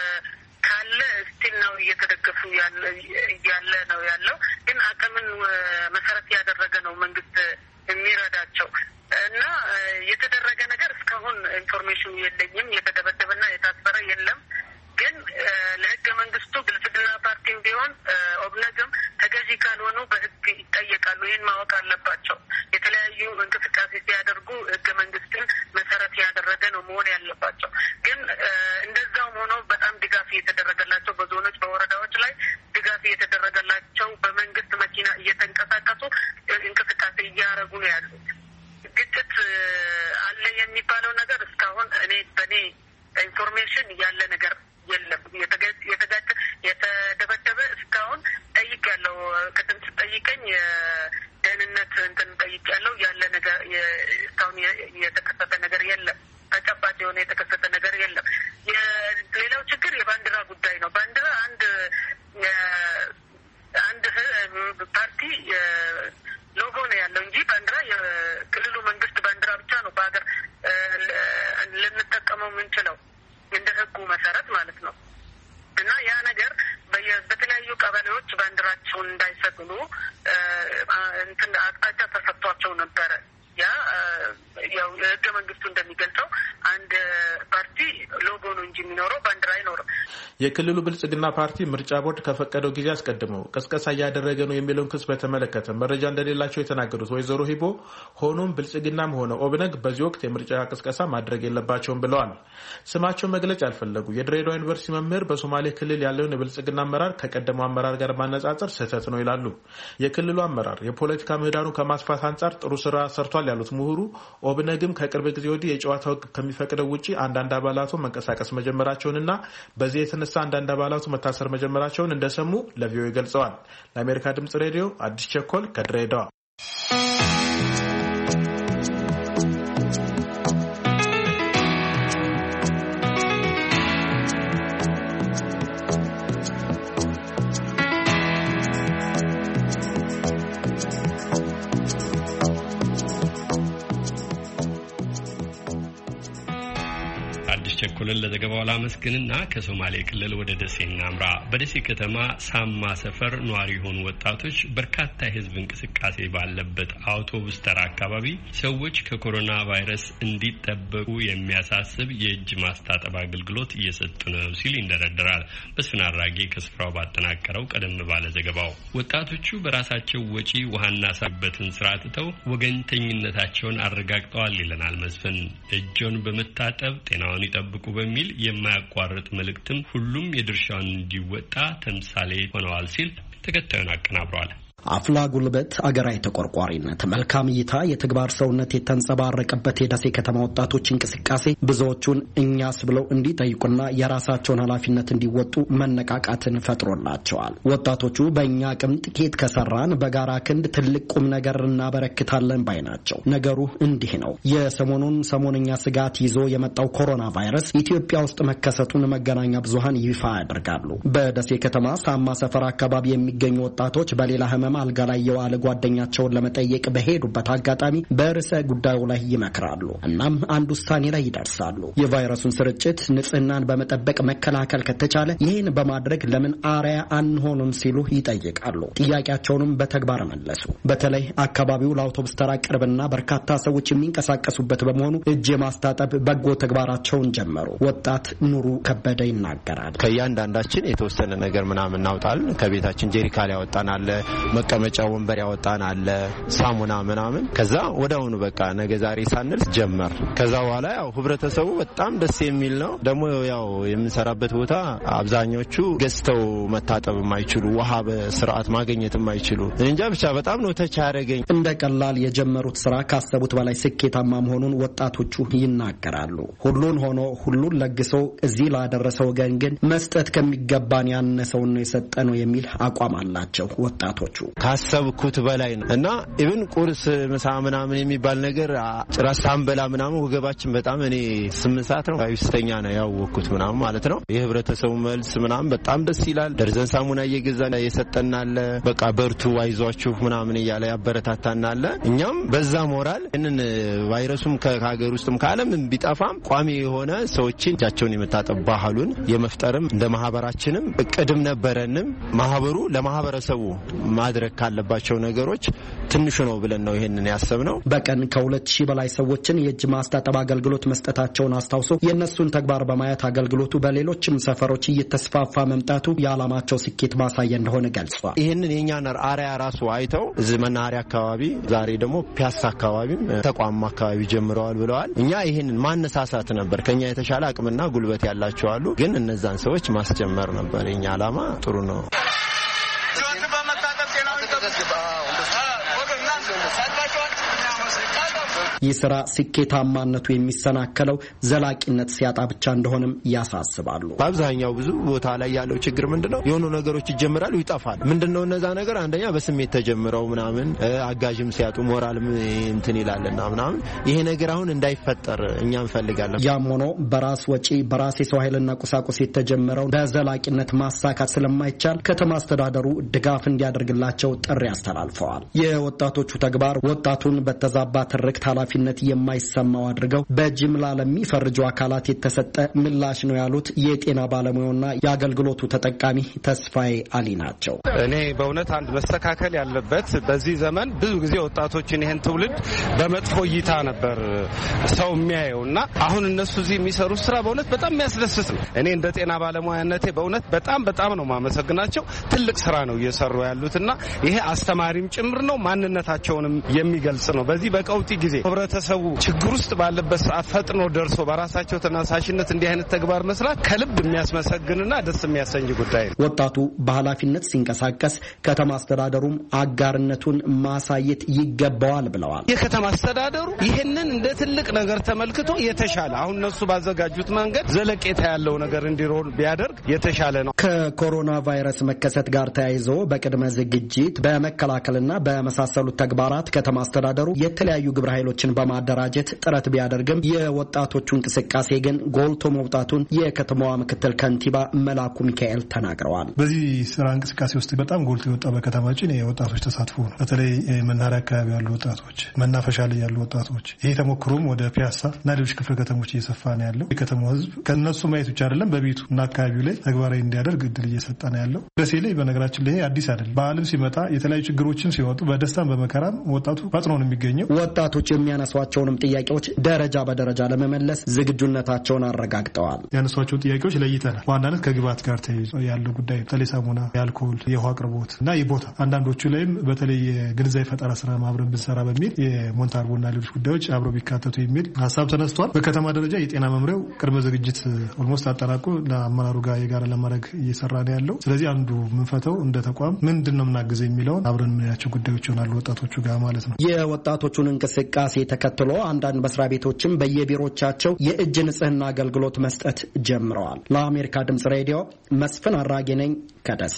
ካለ ስቲል ነው እየተደገፉ ያለ ያለ ነው ያለው። ግን አቅምን መሰረት ያደረገ ነው መንግስት የሚረዳቸው እና የተደረገ ነገር እስካሁን ኢንፎርሜሽኑ የለኝም። የተደበደበና የታሰረ የለም። ግን ለህገ መንግስቱ ብልጽግና ፓርቲም ቢሆን ኦብነግም ተገዢ ካልሆኑ በህግ ይጠየቃሉ። ይህን ማወቅ አለባቸው። የተለያዩ እንቅስቃሴ ሲያደርጉ ህገ መንግስትን መሰረት ያደረገ ነው መሆን ያለባቸው። ግን እንደዛውም ሆኖ በጣም ድጋፍ እየተደረገላቸው በዞኖች በወረዳዎች ላይ ድጋፍ እየተደረገላቸው በመንግስት መኪና እየተንቀሳቀሱ እንቅስቃሴ እያደረጉ ነው ያሉት። ግጭት አለ የሚባለው ነገር እስካሁን እኔ በእኔ ኢንፎርሜሽን ያለ ነገር የለም። የተጋጨ የተደበደበ እስካሁን ጠይቅ ያለው ቅድም ስጠይቀኝ የደህንነት እንትን ጠይቅ ያለው ያለ ነገር እስካሁን የተከሰተ ነገር የለም። ተጨባጭ የሆነ የተከሰተ ነገር የለም። ሌላው ችግር የባንዲራ ጉዳይ ነው። ባንዲራ አንድ አንድ ፓርቲ ሎጎ ነው ያለው እንጂ ባንዲራ የክልሉ መንግስት ባንዲራ ብቻ ነው በሀገር ልንጠቀመው የምንችለው እንደ ህጉ መሰረት ማለት ነው። እና ያ ነገር በተለያዩ ቀበሌዎች ባንዲራቸውን እንዳይሰቅሉ እንትን አቅጣጫ ተሰጥቷቸው ነበረ። ያ ያው የህገ መንግስቱ እንደሚገልጸው አንድ ፓርቲ ሎጎ ነው እንጂ የሚኖረው ባንዲራ አይኖርም። የክልሉ ብልጽግና ፓርቲ ምርጫ ቦርድ ከፈቀደው ጊዜ አስቀድመው ቅስቀሳ እያደረገ ነው የሚለውን ክስ በተመለከተ መረጃ እንደሌላቸው የተናገሩት ወይዘሮ ሂቦ ሆኖም ብልጽግናም ሆነ ኦብነግ በዚህ ወቅት የምርጫ ቅስቀሳ ማድረግ የለባቸውም ብለዋል። ስማቸው መግለጽ ያልፈለጉ የድሬዳዋ ዩኒቨርሲቲ መምህር በሶማሌ ክልል ያለውን የብልጽግና አመራር ከቀደመው አመራር ጋር ማነጻጸር ስህተት ነው ይላሉ። የክልሉ አመራር የፖለቲካ ምህዳሩን ከማስፋት አንጻር ጥሩ ስራ ሰርቷል ያሉት ምሁሩ ኦብነግም ከቅርብ ጊዜ ወዲህ የጨዋታው ህግ ከሚፈቅደው ውጪ አንዳንድ አባላቱ መንቀሳቀስ መጀመራቸውንና በዚህ የተነሳ አንዳንድ አባላቱ መታሰር መጀመራቸውን እንደሰሙ ለቪኦኤ ገልጸዋል። ለአሜሪካ ድምጽ ሬዲዮ አዲስ ቸኮል ከድሬዳዋ። ሞሎን ለዘገባው ላመስግንና ከሶማሌ ክልል ወደ ደሴ እናምራ። በደሴ ከተማ ሳማ ሰፈር ነዋሪ የሆኑ ወጣቶች በርካታ የህዝብ እንቅስቃሴ ባለበት አውቶቡስ ተራ አካባቢ ሰዎች ከኮሮና ቫይረስ እንዲጠበቁ የሚያሳስብ የእጅ ማስታጠብ አገልግሎት እየሰጡ ነው ሲል ይንደረደራል። በስፍና አራጌ ከስፍራው ባጠናቀረው ቀደም ባለ ዘገባው ወጣቶቹ በራሳቸው ወጪ ውሃና ሳበትን ስራ ትተው ወገንተኝነታቸውን አረጋግጠዋል ይለናል መስፍን። እጆን በመታጠብ ጤናውን ይጠብቁ በሚል የማያቋርጥ መልእክትም ሁሉም የድርሻውን እንዲወጣ ተምሳሌ ሆነዋል ሲል ተከታዩን አቀናብሯል። አፍላ ጉልበት አገራዊ ተቆርቋሪነት መልካም እይታ የተግባር ሰውነት የተንጸባረቀበት የደሴ ከተማ ወጣቶች እንቅስቃሴ ብዙዎቹን እኛስ ብለው እንዲጠይቁና የራሳቸውን ኃላፊነት እንዲወጡ መነቃቃትን ፈጥሮላቸዋል። ወጣቶቹ በእኛ አቅም ጥቂት ከሰራን በጋራ ክንድ ትልቅ ቁም ነገር እናበረክታለን ባይ ናቸው። ነገሩ እንዲህ ነው። የሰሞኑን ሰሞነኛ ስጋት ይዞ የመጣው ኮሮና ቫይረስ ኢትዮጵያ ውስጥ መከሰቱን መገናኛ ብዙሃን ይፋ ያደርጋሉ። በደሴ ከተማ ሳማ ሰፈር አካባቢ የሚገኙ ወጣቶች በሌላ ህመም አልጋ ላይ የዋለ ጓደኛቸውን ለመጠየቅ በሄዱበት አጋጣሚ በርዕሰ ጉዳዩ ላይ ይመክራሉ። እናም አንድ ውሳኔ ላይ ይደርሳሉ። የቫይረሱን ስርጭት ንጽህናን በመጠበቅ መከላከል ከተቻለ ይህን በማድረግ ለምን አርአያ አንሆንም ሲሉ ይጠይቃሉ። ጥያቄያቸውንም በተግባር መለሱ። በተለይ አካባቢው ለአውቶቡስ ተራ ቅርብና በርካታ ሰዎች የሚንቀሳቀሱበት በመሆኑ እጅ የማስታጠብ በጎ ተግባራቸውን ጀመሩ። ወጣት ኑሩ ከበደ ይናገራል። ከእያንዳንዳችን የተወሰነ ነገር ምናምን እናውጣለን። ከቤታችን ጄሪካል ያወጣናል፣ መቀመጫ ወንበር ያወጣን አለ፣ ሳሙና ምናምን። ከዛ ወዳውኑ በቃ ነገ ዛሬ ሳንል ጀመር። ከዛ በኋላ ያው ህብረተሰቡ በጣም ደስ የሚል ነው። ደግሞ ያው የምንሰራበት ቦታ አብዛኞቹ ገዝተው መታጠብ የማይችሉ ውሃ በስርዓት ማግኘት የማይችሉ እንጃ ብቻ በጣም ነው ተቻረገኝ። እንደ ቀላል የጀመሩት ስራ ካሰቡት በላይ ስኬታማ መሆኑን ወጣቶቹ ይናገራሉ። ሁሉን ሆኖ ሁሉን ለግሶ እዚህ ላደረሰው ወገን ግን መስጠት ከሚገባን ያነሰውን ነው የሰጠነው የሚል አቋም አላቸው ወጣቶቹ። ካሰብኩት በላይ ነው እና ኢቭን ቁርስ ምሳ ምናምን የሚባል ነገር ጭራሽ ሳንበላ ምናምን ወገባችን በጣም እኔ ስምንት ሰዓት ነው አይስተኛ ነው ያወቅኩት ምናምን ማለት ነው። የህብረተሰቡ መልስ ምናምን በጣም ደስ ይላል። ደርዘን ሳሙና እየገዛ የሰጠናል። በቃ በርቱ አይዟችሁ ምናምን እያለ ያበረታታናል። እኛም በዛ ሞራል እንን ቫይረሱም ከሀገር ውስጥም ከዓለም ቢጠፋም ቋሚ የሆነ ሰዎችን እጃቸውን የመታጠብ ባህሉን የመፍጠርም እንደ ማህበራችንም እቅድም ነበረንም ማህበሩ ለማህበረሰቡ ማድረግ ካለባቸው ነገሮች ትንሹ ነው ብለን ነው ይሄንን ያሰብነው። በቀን ከሁለት ሺህ በላይ ሰዎችን የእጅ ማስታጠብ አገልግሎት መስጠታቸውን አስታውሶ የነሱን ተግባር በማየት አገልግሎቱ በሌሎችም ሰፈሮች እየተስፋፋ መምጣቱ የዓላማቸው ስኬት ማሳያ እንደሆነ ገልጿል። ይሄንን የኛን አርአያ ራሱ አይተው እዚህ መናኸሪያ አካባቢ ዛሬ ደግሞ ፒያሳ አካባቢም ተቋም አካባቢ ጀምረዋል ብለዋል። እኛ ይሄንን ማነሳሳት ነበር። ከኛ የተሻለ አቅምና ጉልበት ያላቸው አሉ፣ ግን እነዛን ሰዎች ማስጀመር ነበር የኛ ዓላማ። ጥሩ ነው። ይህ ስራ ስኬታማነቱ የሚሰናከለው ዘላቂነት ሲያጣ ብቻ እንደሆነም ያሳስባሉ። በአብዛኛው ብዙ ቦታ ላይ ያለው ችግር ምንድነው? የሆኑ ነገሮች ይጀምራሉ፣ ይጠፋል። ምንድነው እነዛ ነገር? አንደኛ በስሜት ተጀምረው ምናምን አጋዥም ሲያጡ ሞራልም እንትን ይላልና ምናምን ይሄ ነገር አሁን እንዳይፈጠር እኛ እንፈልጋለን። ያም ሆኖ በራስ ወጪ በራስ የሰው ኃይልና ቁሳቁስ የተጀመረው በዘላቂነት ማሳካት ስለማይቻል ከተማ አስተዳደሩ ድጋፍ እንዲያደርግላቸው ጥሪ አስተላልፈዋል። የወጣቶቹ ተግባር ወጣቱን በተዛባ ትርክት ኃላፊነት የማይሰማው አድርገው በጅምላ ለሚፈርጁ አካላት የተሰጠ ምላሽ ነው ያሉት የጤና ባለሙያውና የአገልግሎቱ ተጠቃሚ ተስፋዬ አሊ ናቸው። እኔ በእውነት አንድ መስተካከል ያለበት በዚህ ዘመን ብዙ ጊዜ ወጣቶችን ይሄን ትውልድ በመጥፎ እይታ ነበር ሰው የሚያየውና አሁን እነሱ እዚህ የሚሰሩት ስራ በእውነት በጣም የሚያስደስት ነው። እኔ እንደ ጤና ባለሙያነቴ በእውነት በጣም በጣም ነው ማመሰግናቸው። ትልቅ ስራ ነው እየሰሩ ያሉትና ይሄ አስተማሪም ጭምር ነው፣ ማንነታቸውንም የሚገልጽ ነው። በዚህ በቀውጢ ጊዜ ህብረተሰቡ ችግር ውስጥ ባለበት ሰዓት ፈጥኖ ደርሶ በራሳቸው ተነሳሽነት እንዲህ አይነት ተግባር መስራት ከልብ የሚያስመሰግንና ደስ የሚያሰኝ ጉዳይ ነው። ወጣቱ በኃላፊነት ሲንቀሳቀስ ከተማ አስተዳደሩም አጋርነቱን ማሳየት ይገባዋል ብለዋል። የከተማ አስተዳደሩ ይህንን እንደ ትልቅ ነገር ተመልክቶ የተሻለ አሁን እነሱ ባዘጋጁት መንገድ ዘለቄታ ያለው ነገር እንዲሮን ቢያደርግ የተሻለ ነው። ከኮሮና ቫይረስ መከሰት ጋር ተያይዞ በቅድመ ዝግጅት በመከላከልና በመሳሰሉት ተግባራት ከተማ አስተዳደሩ የተለያዩ ግብረ ኃይሎችን በማደራጀት ጥረት ቢያደርግም የወጣቶቹ እንቅስቃሴ ግን ጎልቶ መውጣቱን የከተማዋ ምክትል ከንቲባ መላኩ ሚካኤል ተናግረዋል። በዚህ ስራ እንቅስቃሴ ውስጥ በጣም ጎልቶ የወጣ በከተማችን የወጣቶች ተሳትፎ ነው። በተለይ መናኸሪያ አካባቢ ያሉ ወጣቶች፣ መናፈሻ ላይ ያሉ ወጣቶች ይሄ ተሞክሮም ወደ ፒያሳ እና ሌሎች ክፍለ ከተሞች እየሰፋ ነው ያለው። የከተማው ህዝብ ከነሱ ማየት ብቻ አይደለም በቤቱ እና አካባቢው ላይ ተግባራዊ እንዲያደርግ እድል እየሰጠ ነው ያለው። ደሴ ላይ በነገራችን ላይ አዲስ አይደለም። በዓለም ሲመጣ የተለያዩ ችግሮችን ሲወጡ በደስታም በመከራም ወጣቱ ፈጥኖ ነው የሚገኘው። ወጣቶች የሚያነሷቸውንም ጥያቄዎች ደረጃ በደረጃ ለመመለስ ዝግጁነታቸውን አረጋግጠዋል። ያነሷቸውን ጥያቄዎች ለይተናል። በዋናነት ከግብዓት ጋር ተያይዞ ያለው ጉዳይ በተለይ ሳሙና፣ የአልኮል፣ የውሃ አቅርቦት እና የቦታ አንዳንዶቹ ላይም በተለይ የግንዛቤ ፈጠራ ስራ ማብረን ብንሰራ በሚል የሞንታርቦና ሌሎች ጉዳዮች አብረው ቢካተቱ የሚል ሀሳብ ተነስቷል። በከተማ ደረጃ የጤና መምሪያው ቅድመ ዝግጅት ኦልሞስት አጠናቆ ለአመራሩ ጋር የጋራ ለማድረግ እየሰራ ነው ያለው። ስለዚህ አንዱ ምንፈተው እንደ ተቋም ምንድነው ምናገዘ የሚለውን አብረን ምንያቸው ጉዳዮች ይሆናሉ ወጣቶቹ ጋር ማለት ነው። የወጣቶቹን እንቅስቃሴ ተከትሎ አንዳንድ መስሪያ ቤቶችም በየቢሮቻቸው የእጅ ንጽህና አገልግሎት መስጠት ጀምረዋል። ለአሜሪካ ድምጽ ሬዲዮ መስፍን አራጌ ነኝ ከደሴ።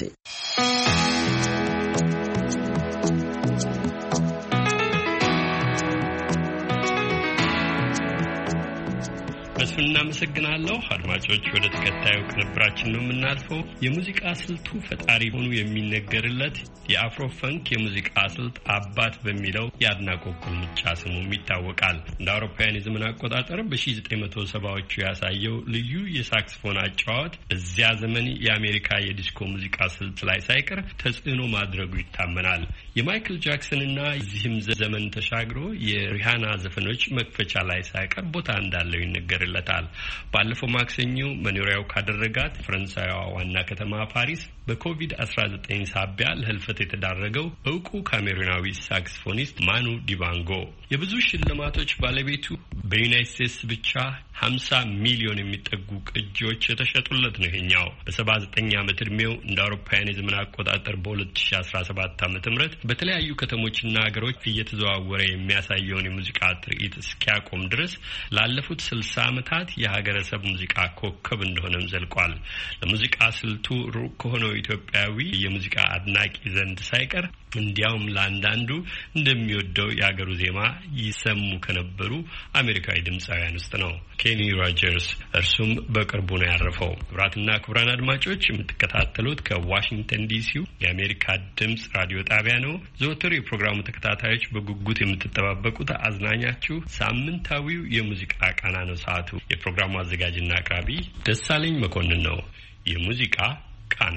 መስፍን እናመሰግናለሁ። አድማጮች ወደ ተከታዩ ቅንብራችን ነው የምናልፈው። የሙዚቃ ስልቱ ፈጣሪ ሆኑ የሚነገርለት የአፍሮ ፈንክ የሙዚቃ ስልት አባት በሚለው የአድናቆት ቁልምጫ ስሙም ይታወቃል። እንደ አውሮፓውያን የዘመን አቆጣጠር በ1970 መቶ ሰባዎቹ ያሳየው ልዩ የሳክስፎን አጫዋት በዚያ ዘመን የአሜሪካ የዲስኮ ሙዚቃ ስልት ላይ ሳይቀር ተጽዕኖ ማድረጉ ይታመናል። የማይክል ጃክሰንና እዚህም ዘመን ተሻግሮ የሪሃና ዘፈኖች መክፈቻ ላይ ሳይቀር ቦታ እንዳለው ይነገርለታል። ባለፈው ማክሰኞ መኖሪያው ካደረጋት ፈረንሳይዋ ዋና ከተማ ፓሪስ በኮቪድ አስራ ዘጠኝ ሳቢያ ለህልፈት የተዳረገው እውቁ ካሜሩናዊ ሳክስፎኒስት ማኑ ዲባንጎ የብዙ ሽልማቶች ባለቤቱ በዩናይትድ ስቴትስ ብቻ ሀምሳ ሚሊዮን የሚጠጉ ቅጂዎች የተሸጡለት ነው። ይሄኛው በሰባ ዘጠኝ ዓመት እድሜው እንደ አውሮፓውያን የዘመን አቆጣጠር በ2017 ዓመተ ምህረት በተለያዩ ከተሞችና ሀገሮች እየተዘዋወረ የሚያሳየውን የሙዚቃ ትርኢት እስኪያቆም ድረስ ላለፉት ስልሳ ዓመታት የሀገረሰብ ሙዚቃ ኮከብ እንደሆነም ዘልቋል። ለሙዚቃ ስልቱ ሩቅ ከሆነው ኢትዮጵያዊ የሙዚቃ አድናቂ ዘንድ ሳይቀር እንዲያውም ለአንዳንዱ እንደሚወደው የሀገሩ ዜማ ይሰሙ ከነበሩ አሜሪካዊ ድምፃውያን ውስጥ ነው ኬኒ ሮጀርስ። እርሱም በቅርቡ ነው ያረፈው። ክቡራትና ክቡራን አድማጮች የምትከታተሉት ከዋሽንግተን ዲሲው የአሜሪካ ድምፅ ራዲዮ ጣቢያ ነው። ዘወትር የፕሮግራሙ ተከታታዮች በጉጉት የምትጠባበቁት አዝናኛችሁ ሳምንታዊው የሙዚቃ ቃና ነው። ሰዓቱ የፕሮግራሙ አዘጋጅና አቅራቢ ደሳለኝ መኮንን ነው። የሙዚቃ ቃና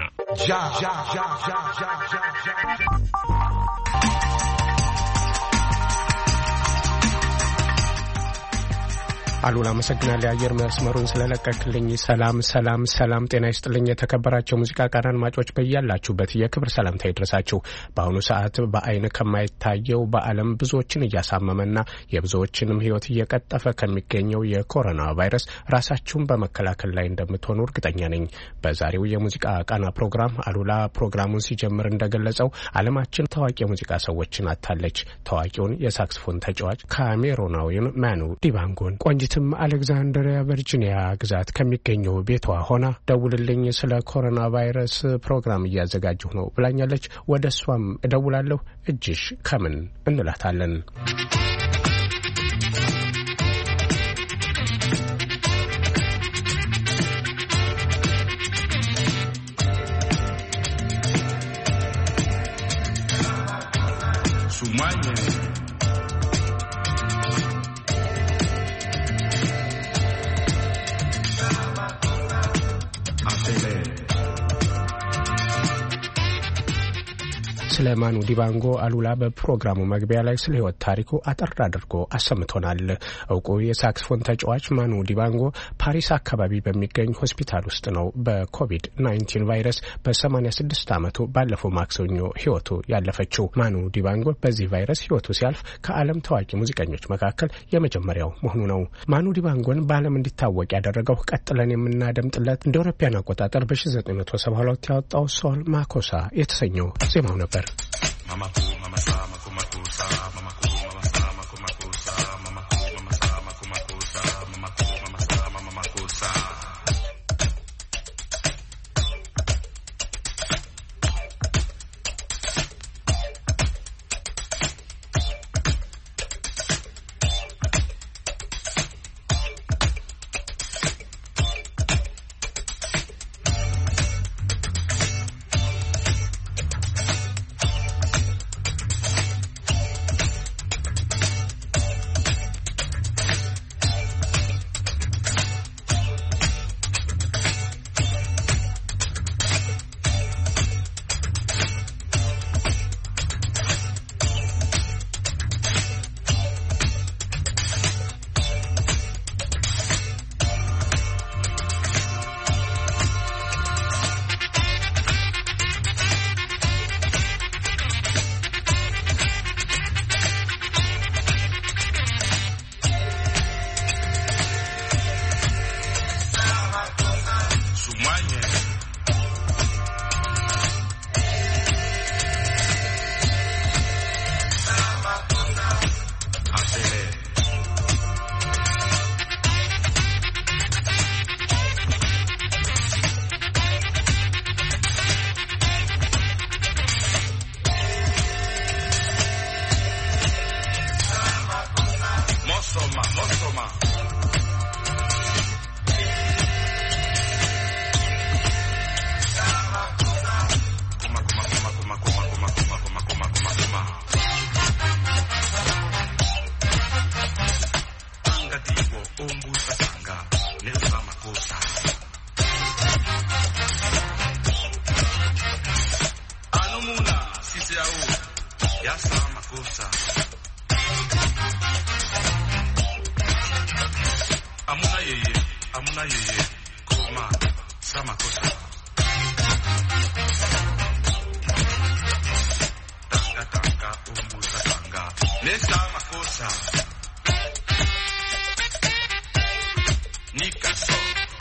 አሉላ አመሰግናለሁ የአየር መስመሩን ስለለቀቅልኝ። ሰላም ሰላም ሰላም ጤና ይስጥልኝ። የተከበራቸው ሙዚቃ ቃና አድማጮች በያላችሁበት የክብር ሰላምታ ይድረሳችሁ። በአሁኑ ሰዓት በአይን ከማይታየው በዓለም ብዙዎችን እያሳመመና የብዙዎችንም ሕይወት እየቀጠፈ ከሚገኘው የኮሮና ቫይረስ ራሳችሁን በመከላከል ላይ እንደምትሆኑ እርግጠኛ ነኝ። በዛሬው የሙዚቃ ቃና ፕሮግራም አሉላ ፕሮግራሙን ሲጀምር እንደገለጸው ዓለማችን ታዋቂ የሙዚቃ ሰዎችን አታለች። ታዋቂውን የሳክስፎን ተጫዋች ካሜሩናዊውን ማኑ ዲባንጎን ቆንጂት አሌክዛንድሪያ ቨርጂኒያ ግዛት ከሚገኘው ቤቷ ሆና ደውልልኝ ስለ ኮሮና ቫይረስ ፕሮግራም እያዘጋጀሁ ነው ብላኛለች። ወደ እሷም እደውላለሁ። እጅሽ ከምን እንላታለን። ስለ ማኑ ዲባንጎ አሉላ በፕሮግራሙ መግቢያ ላይ ስለ ህይወት ታሪኩ አጠር አድርጎ አሰምቶናል። እውቁ የሳክስፎን ተጫዋች ማኑ ዲባንጎ ፓሪስ አካባቢ በሚገኝ ሆስፒታል ውስጥ ነው በኮቪድ ናይንቲን ቫይረስ በሰማኒያ ስድስት ዓመቱ ባለፈው ማክሰኞ ህይወቱ ያለፈችው። ማኑ ዲባንጎ በዚህ ቫይረስ ህይወቱ ሲያልፍ ከዓለም ታዋቂ ሙዚቀኞች መካከል የመጀመሪያው መሆኑ ነው። ማኑ ዲባንጎን በዓለም እንዲታወቅ ያደረገው ቀጥለን የምናደምጥለት እንደ አውሮፓውያን አቆጣጠር በ19ሰባ ሁለት ያወጣው ሶል ማኮሳ የተሰኘው ዜማው ነበር። Mama ku mama sa mama ku sa mama ku mama sa mama ku sa mama ku mama sa mama ku sa mama ku mama sa mama ku sa Ese aún ya está makosa. Amuna yeye, amuna yeye, koma sama kosa. Tanga tanga umbusa tanga, nesta makosa. Nikaso.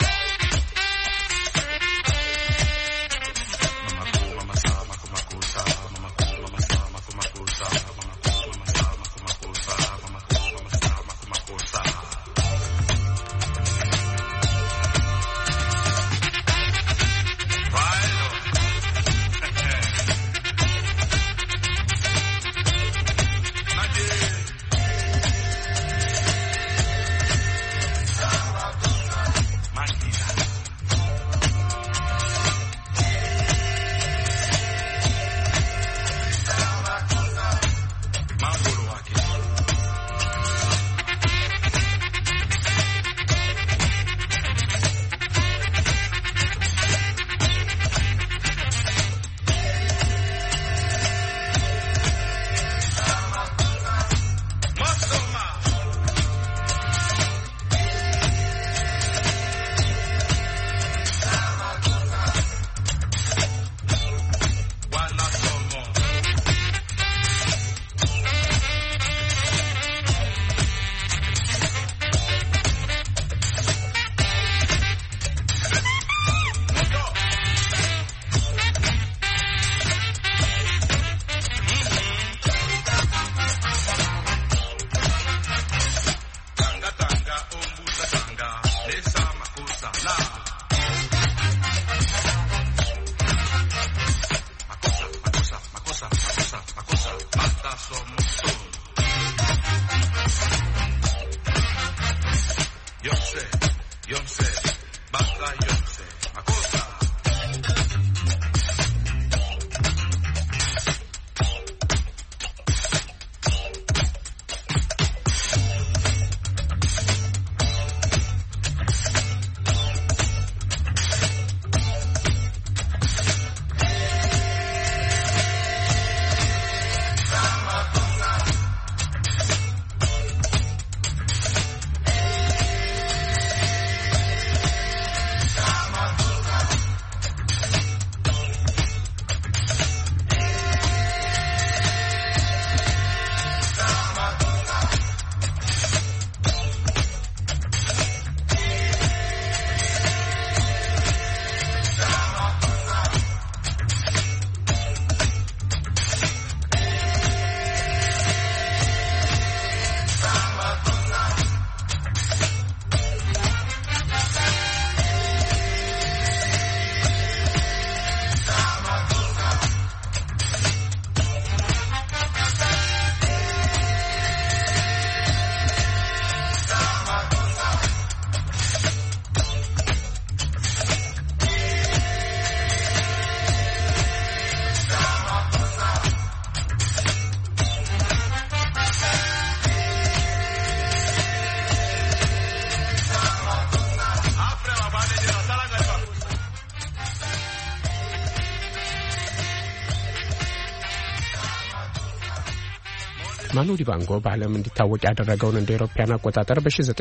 ማኑ ዲባንጎ በዓለም እንዲታወቅ ያደረገውን እንደ አውሮፓውያን አቆጣጠር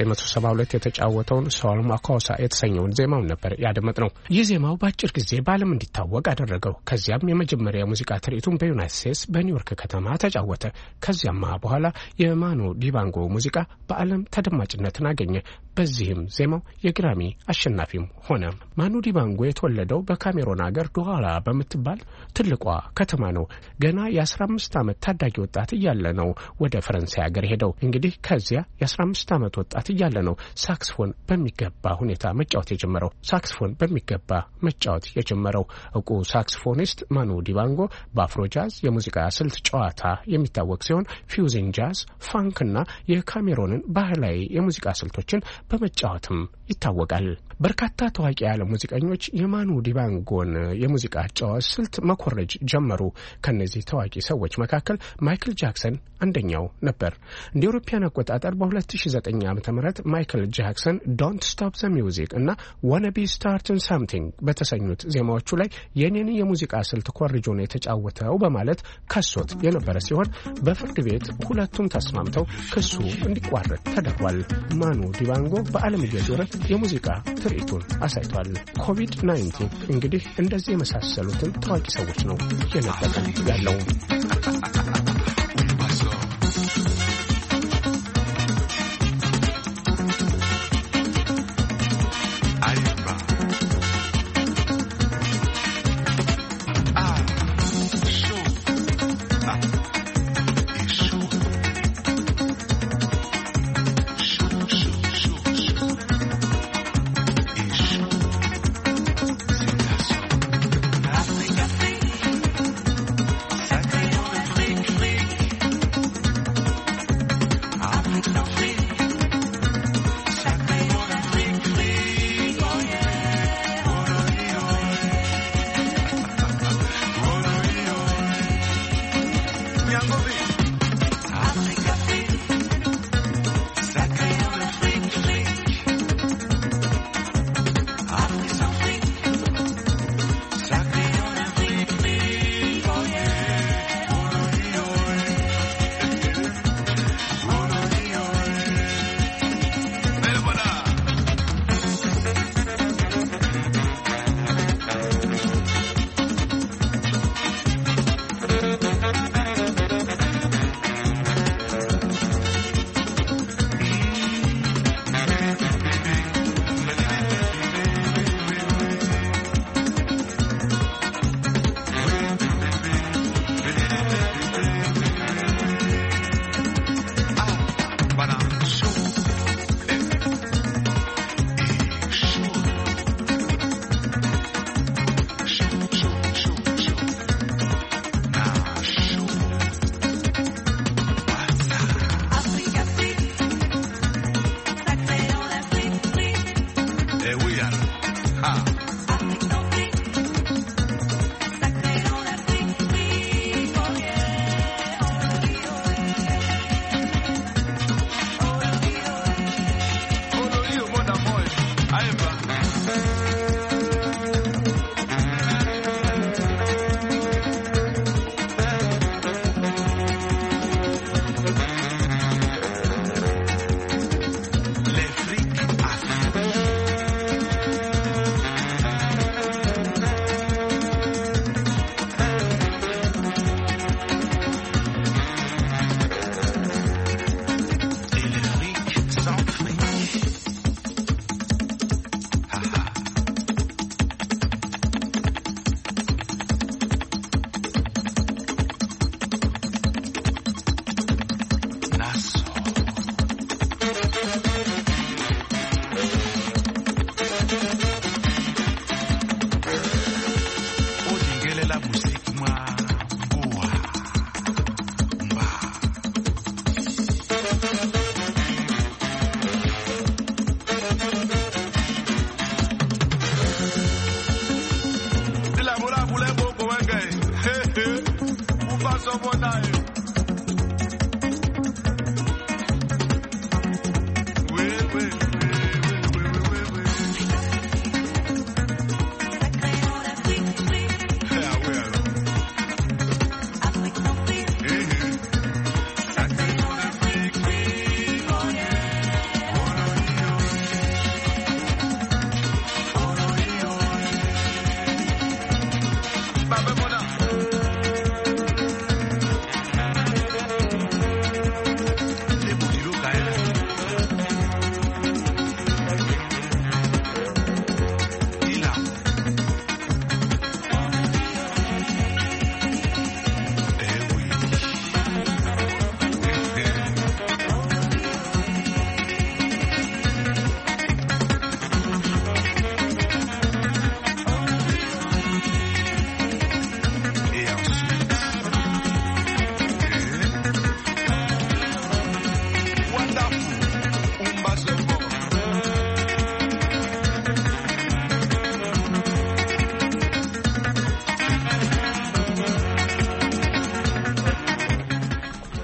በ1972 የተጫወተውን ሶል ማኮሳ የተሰኘውን ዜማውን ነበር ያደመጥነው። ይህ ዜማው በአጭር ጊዜ በዓለም እንዲታወቅ አደረገው። ከዚያም የመጀመሪያ ሙዚቃ ትርኢቱን በዩናይትድ ስቴትስ በኒውዮርክ ከተማ ተጫወተ። ከዚያም በኋላ የማኑ ዲባንጎ ሙዚቃ በዓለም ተደማጭነትን አገኘ። በዚህም ዜማው የግራሚ አሸናፊም ሆነ። ማኑ ዲባንጎ የተወለደው በካሜሮን ሀገር ዱዋላ በምትባል ትልቋ ከተማ ነው። ገና የ15 ዓመት ታዳጊ ወጣት እያለ ነው ወደ ፈረንሳይ ሀገር ሄደው። እንግዲህ ከዚያ የ15 ዓመት ወጣት እያለ ነው ሳክስፎን በሚገባ ሁኔታ መጫወት የጀመረው። ሳክስፎን በሚገባ መጫወት የጀመረው እውቁ ሳክስፎኒስት ማኑ ዲባንጎ በአፍሮ ጃዝ የሙዚቃ ስልት ጨዋታ የሚታወቅ ሲሆን ፊውዥን ጃዝ፣ ፋንክና የካሜሮንን ባህላዊ የሙዚቃ ስልቶችን በመጫወትም ይታወቃል። በርካታ ታዋቂ ያለ ሙዚቀኞች የማኑ ዲባንጎን የሙዚቃ አጫዋወት ስልት መኮረጅ ጀመሩ። ከነዚህ ታዋቂ ሰዎች መካከል ማይክል ጃክሰን አንደኛው ነበር። እንደ አውሮፓውያን አቆጣጠር በ2009 ዓመተ ምህረት ማይክል ጃክሰን ዶንት ስቶፕ ዘ ሚውዚክ እና ዋና ቢ ስታርቲንግ ሳምቲንግ በተሰኙት ዜማዎቹ ላይ የኔን የሙዚቃ ስልት ኮርጆ ነው የተጫወተው በማለት ከሶት የነበረ ሲሆን በፍርድ ቤት ሁለቱም ተስማምተው ክሱ እንዲቋረጥ ተደርጓል። ማኑ ዲባንጎ በዓለም እየዞረ የሙዚቃ ትርኢቱን አሳይቷል። ኮቪድ ናይንቲን እንግዲህ እንደዚህ የመሳሰሉትን ታዋቂ ሰዎች ነው የነጠቀን ያለው።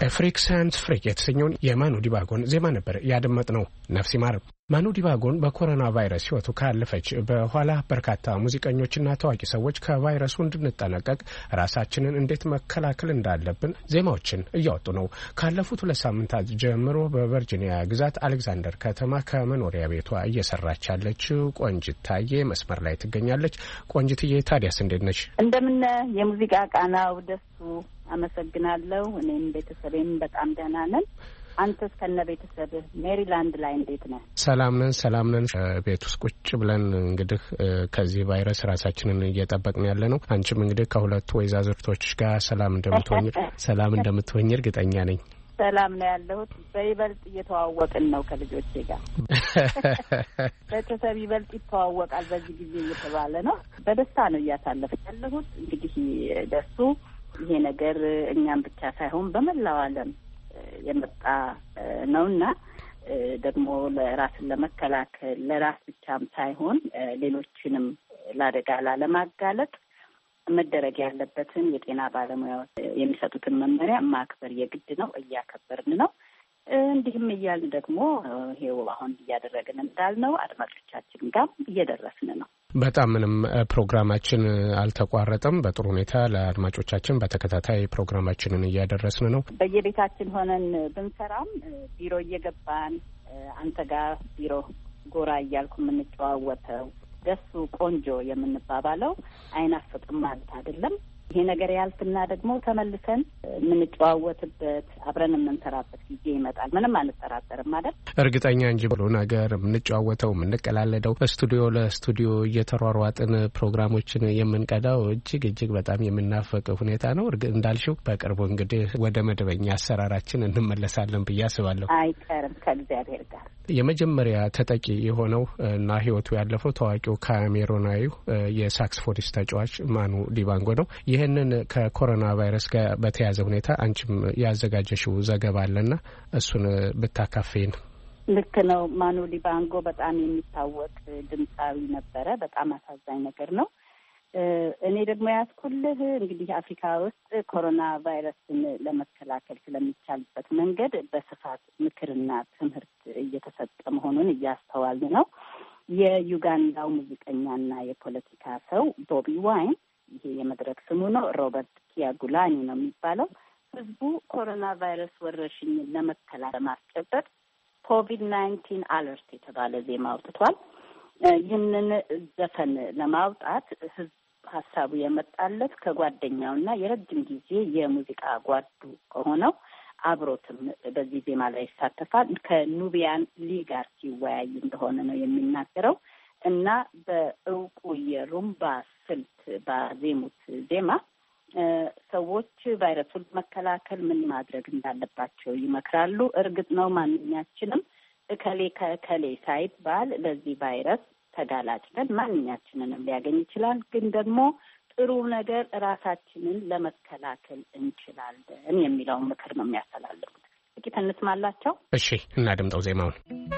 ፍሪክስ ኤንድ ፍሪክ የተሰኘውን የማኑ ዲባጎን ዜማ ነበር ያደመጥነው። ነፍስ ይማር። ማኑ ዲባጎን በኮሮና ቫይረስ ህይወቱ ካለፈች በኋላ በርካታ ሙዚቀኞችና ታዋቂ ሰዎች ከቫይረሱ እንድንጠነቀቅ ራሳችንን እንዴት መከላከል እንዳለብን ዜማዎችን እያወጡ ነው። ካለፉት ሁለት ሳምንታት ጀምሮ በቨርጂኒያ ግዛት አሌክዛንደር ከተማ ከመኖሪያ ቤቷ እየሰራች ያለችው ቆንጂት ታዬ መስመር ላይ ትገኛለች። ቆንጂትዬ ታዲያስ እንዴት ነሽ? እንደምን የሙዚቃ ቃናው ደሱ አመሰግናለሁ። እኔም ቤተሰቤም በጣም ደህና ነን። አንተስ ከነ ቤተሰብህ ሜሪላንድ ላይ እንዴት ነህ? ሰላም ነን ሰላም ነን። ቤት ውስጥ ቁጭ ብለን እንግዲህ ከዚህ ቫይረስ ራሳችንን እየጠበቅን ያለ ነው። አንቺም እንግዲህ ከሁለቱ ወይዛዝርቶች ጋር ሰላም እንደምትሆኝ ሰላም እንደምትሆኝ እርግጠኛ ነኝ። ሰላም ነው ያለሁት። በይበልጥ እየተዋወቅን ነው ከልጆቼ ጋር። ቤተሰብ ይበልጥ ይተዋወቃል በዚህ ጊዜ እየተባለ ነው። በደስታ ነው እያሳለፍን ያለሁት። እንግዲህ ደሱ ይሄ ነገር እኛም ብቻ ሳይሆን በመላው ዓለም የመጣ ነውና ደግሞ ለራስን ለመከላከል ለራስ ብቻም ሳይሆን ሌሎችንም ለአደጋ ላለማጋለጥ መደረግ ያለበትን የጤና ባለሙያዎች የሚሰጡትን መመሪያ ማክበር የግድ ነው። እያከበርን ነው። እንዲህም እያልን ደግሞ ይሄው አሁን እያደረግን እንዳልነው አድማጮቻችን ጋር እየደረስን ነው። በጣም ምንም ፕሮግራማችን አልተቋረጠም። በጥሩ ሁኔታ ለአድማጮቻችን በተከታታይ ፕሮግራማችንን እያደረስን ነው። በየቤታችን ሆነን ብንሰራም ቢሮ እየገባን አንተ ጋር ቢሮ ጎራ እያልኩ የምንጨዋወተው ደሱ ቆንጆ የምንባባለው አይናፍቅም ማለት አይደለም። ይሄ ነገር ያልፍና ደግሞ ተመልሰን የምንጨዋወትበት አብረን የምንሰራበት ጊዜ ይመጣል። ምንም አንጠራጠርም ማለት እርግጠኛ እንጂ ብሎ ነገር የምንጨዋወተው የምንቀላለደው ስቱዲዮ ለስቱዲዮ እየተሯሯጥን ፕሮግራሞችን የምንቀዳው እጅግ እጅግ በጣም የምናፈቅ ሁኔታ ነው። እንዳልሽው በቅርቡ እንግዲህ ወደ መደበኛ አሰራራችን እንመለሳለን ብዬ አስባለሁ። አይቀርም ከእግዚአብሔር ጋር። የመጀመሪያ ተጠቂ የሆነው እና ህይወቱ ያለፈው ታዋቂው ካሜሮናዊው የሳክስፎኒስት ተጫዋች ማኑ ዲባንጎ ነው። ይህንን ከኮሮና ቫይረስ ጋር በተያያዘ ሁኔታ አንቺም ያዘጋጀሽው ዘገባ አለና እሱን ብታካፌን። ልክ ነው። ማኑ ዲባንጎ በጣም የሚታወቅ ድምፃዊ ነበረ። በጣም አሳዛኝ ነገር ነው። እኔ ደግሞ ያስኩልህ እንግዲህ አፍሪካ ውስጥ ኮሮና ቫይረስን ለመከላከል ስለሚቻልበት መንገድ በስፋት ምክርና ትምህርት እየተሰጠ መሆኑን እያስተዋልን ነው። የዩጋንዳው ሙዚቀኛና የፖለቲካ ሰው ቦቢ ዋይን፣ ይሄ የመድረክ ስሙ ነው፣ ሮበርት ኪያጉላኒ ነው የሚባለው፣ ህዝቡ ኮሮና ቫይረስ ወረርሽኝን ለመከላከል ለማስጨበጥ ኮቪድ ናይንቲን አለርት የተባለ ዜማ አውጥቷል። ይህንን ዘፈን ለማውጣት ህዝብ ሀሳቡ የመጣለት ከጓደኛውና የረጅም ጊዜ የሙዚቃ ጓዱ ከሆነው አብሮትም በዚህ ዜማ ላይ ይሳተፋል ከኑቢያን ሊ ጋር ሲወያይ እንደሆነ ነው የሚናገረው እና በእውቁ የሩምባ ስልት ባዜሙት ዜማ ሰዎች ቫይረሱን መከላከል ምን ማድረግ እንዳለባቸው ይመክራሉ። እርግጥ ነው ማንኛችንም እከሌ ከእከሌ ሳይባል ለዚህ ቫይረስ ተጋላጭ ነን። ማንኛችንንም ሊያገኝ ይችላል። ግን ደግሞ ጥሩ ነገር ራሳችንን ለመከላከል እንችላለን የሚለውን ምክር ነው የሚያስተላልፉት። ጥቂት እንስማላቸው። እሺ፣ እናድምጠው ዜማውን።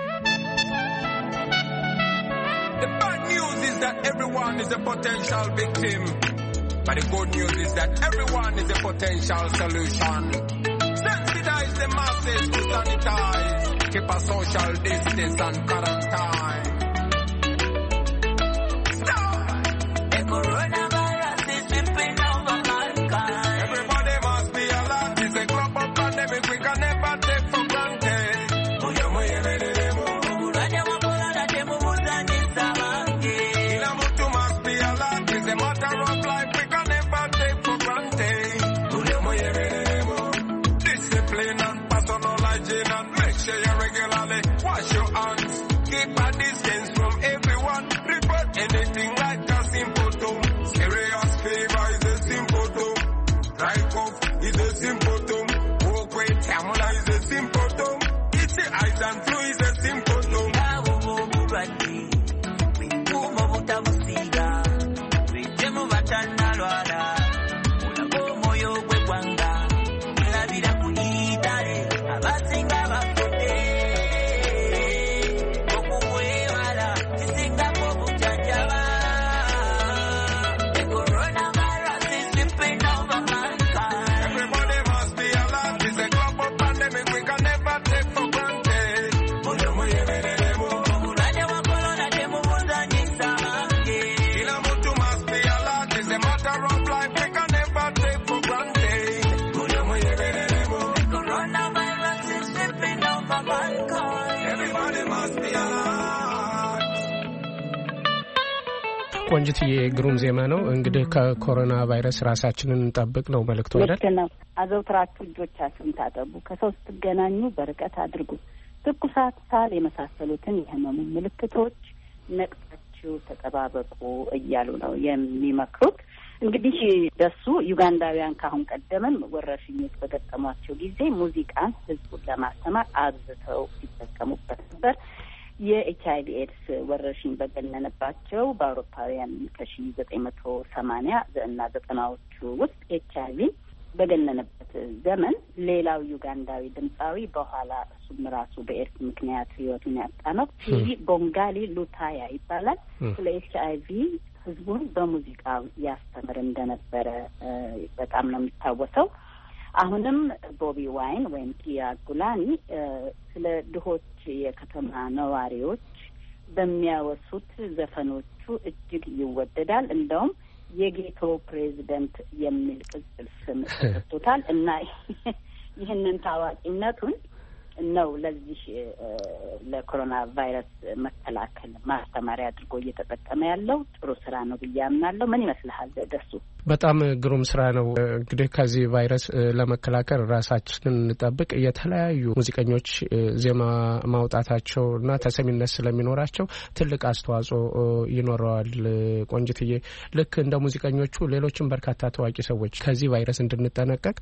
The bad news is that everyone is a potential victim. But the good news is that everyone is a potential solution. Sensitize the masses to sanitize. Keep a social distance and quarantine. Stop! The coronavirus is sweeping over mankind. Everybody must be alert. It's a global pandemic we can never take for granted. Ilamutu must be alert. It's a matter of life we can never take for granted. Discipline and personal hygiene and make sure you regularly wash your hands. Keep a distance from everyone. Report anything like a symptom. Serious fever is a symptom. Dry cough is a symptom. Walk with camera is a symptom. It's the eyes and flu is a symptom. ቆንጅት የግሩም ዜማ ነው። እንግዲህ ከኮሮና ቫይረስ ራሳችንን እንጠብቅ ነው መልእክቱ አይደል? ልክ ነው። አዘውትራችሁ እጆቻችሁን ታጠቡ፣ ከሰው ስትገናኙ በርቀት አድርጉ፣ ትኩሳት፣ ሳል የመሳሰሉትን የህመሙ ምልክቶች ነቅታችሁ ተጠባበቁ እያሉ ነው የሚመክሩት። እንግዲህ ደሱ ዩጋንዳውያን ካሁን ቀደምም ወረርሽኞች በገጠሟቸው ጊዜ ሙዚቃን ህዝቡን ለማስተማር አብዝተው ይጠቀሙበት ነበር። የኤች አይ ቪ ኤድስ ወረርሽኝ በገነነባቸው በአውሮፓውያን ከሺ ዘጠኝ መቶ ሰማኒያ እና ዘጠናዎቹ ውስጥ ኤች አይ ቪ በገነነበት ዘመን ሌላው ዩጋንዳዊ ድምፃዊ በኋላ እሱም ራሱ በኤድስ ምክንያት ህይወቱን ያጣ ነው ቲቪ ቦንጋሊ ሉታያ ይባላል። ስለ ኤች አይ ቪ ህዝቡን በሙዚቃ ያስተምር እንደነበረ በጣም ነው የሚታወሰው። አሁንም ቦቢ ዋይን ወይም ኪያ ጉላኒ ስለ ድሆች የከተማ ነዋሪዎች በሚያወሱት ዘፈኖቹ እጅግ ይወደዳል። እንደውም የጌቶ ፕሬዚደንት የሚል ቅጽል ስም ተሰጥቶታል እና ይህንን ታዋቂነቱን ነው ለዚህ ለኮሮና ቫይረስ መከላከል ማስተማሪያ አድርጎ እየተጠቀመ ያለው። ጥሩ ስራ ነው ብዬ አምናለሁ። ምን ይመስልሃል ደሱ? በጣም ግሩም ስራ ነው። እንግዲህ ከዚህ ቫይረስ ለመከላከል ራሳችንን እንጠብቅ። የተለያዩ ሙዚቀኞች ዜማ ማውጣታቸውና ተሰሚነት ስለሚኖራቸው ትልቅ አስተዋጽኦ ይኖረዋል። ቆንጅትዬ ልክ እንደ ሙዚቀኞቹ ሌሎችም በርካታ ታዋቂ ሰዎች ከዚህ ቫይረስ እንድንጠነቀቅ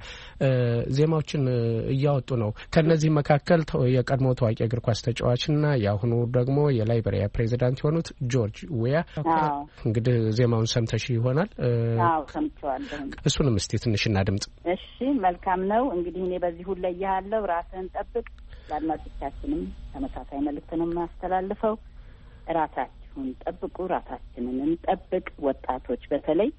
ዜማዎችን እያወጡ ነው። ከነዚህ መካከል የቀድሞ ታዋቂ እግር ኳስ ተጫዋችና የአሁኑ ደግሞ የላይቤሪያ ፕሬዚዳንት የሆኑት ጆርጅ ዌያ እንግዲህ ዜማውን ሰምተሽ ይሆናል? አዎ ሰምቼዋለሁ። እሱንም እስቲ ትንሽና ድምጽ። እሺ መልካም ነው። እንግዲህ እኔ በዚህ ሁሉ ላይ ያለው ራስህን ጠብቅ። ለአድማጮቻችንም ተመሳሳይ መልእክት ነው የማስተላልፈው። ራሳችሁን ጠብቁ፣ ራሳችንን እንጠብቅ። ወጣቶች በተለይ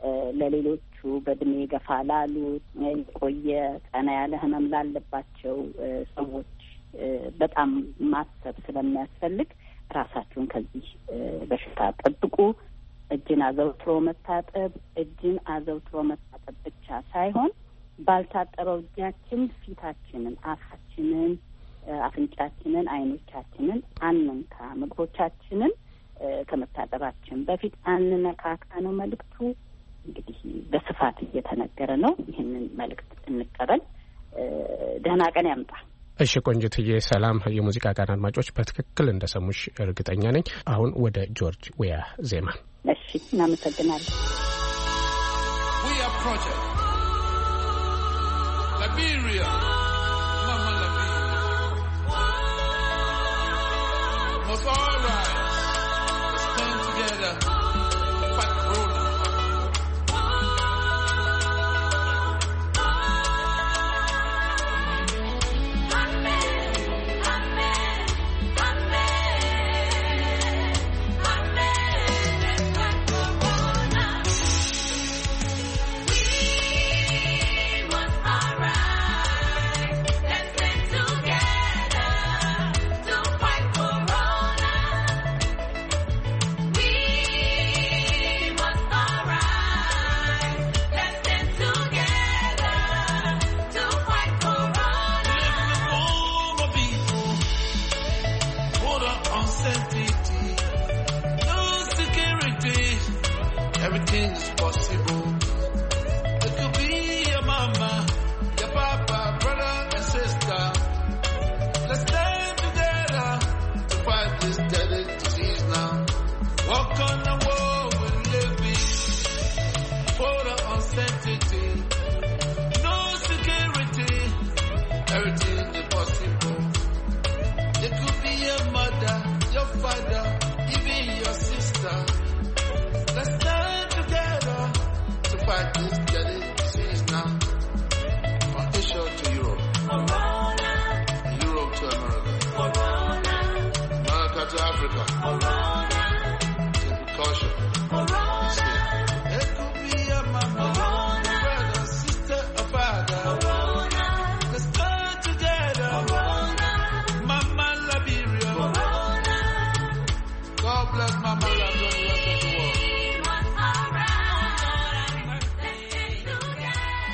ለሌሎቹ በእድሜ ገፋ ላሉ የቆየ ጠና ያለ ህመም ላለባቸው ሰዎች በጣም ማሰብ ስለሚያስፈልግ ራሳችሁን ከዚህ በሽታ ጠብቁ። እጅን አዘውትሮ መታጠብ፣ እጅን አዘውትሮ መታጠብ ብቻ ሳይሆን ባልታጠበው እጃችን ፊታችንን፣ አፋችንን፣ አፍንጫችንን፣ አይኖቻችንን አንንካ። ምግቦቻችንን ከመታጠባችን በፊት አንነካካ ነው መልእክቱ። እንግዲህ በስፋት እየተነገረ ነው። ይህንን መልእክት እንቀበል። ደህና ቀን ያምጣ። እሺ ቆንጅትዬ፣ ሰላም የሙዚቃ ቃና አድማጮች በትክክል እንደሰሙሽ እርግጠኛ ነኝ። አሁን ወደ ጆርጅ ዌያ ዜማ። እሺ እናመሰግናለን። We are project Liberia, Mama Liberia. Must all rise, let's stand together, fight Corona. Together to fight Corona.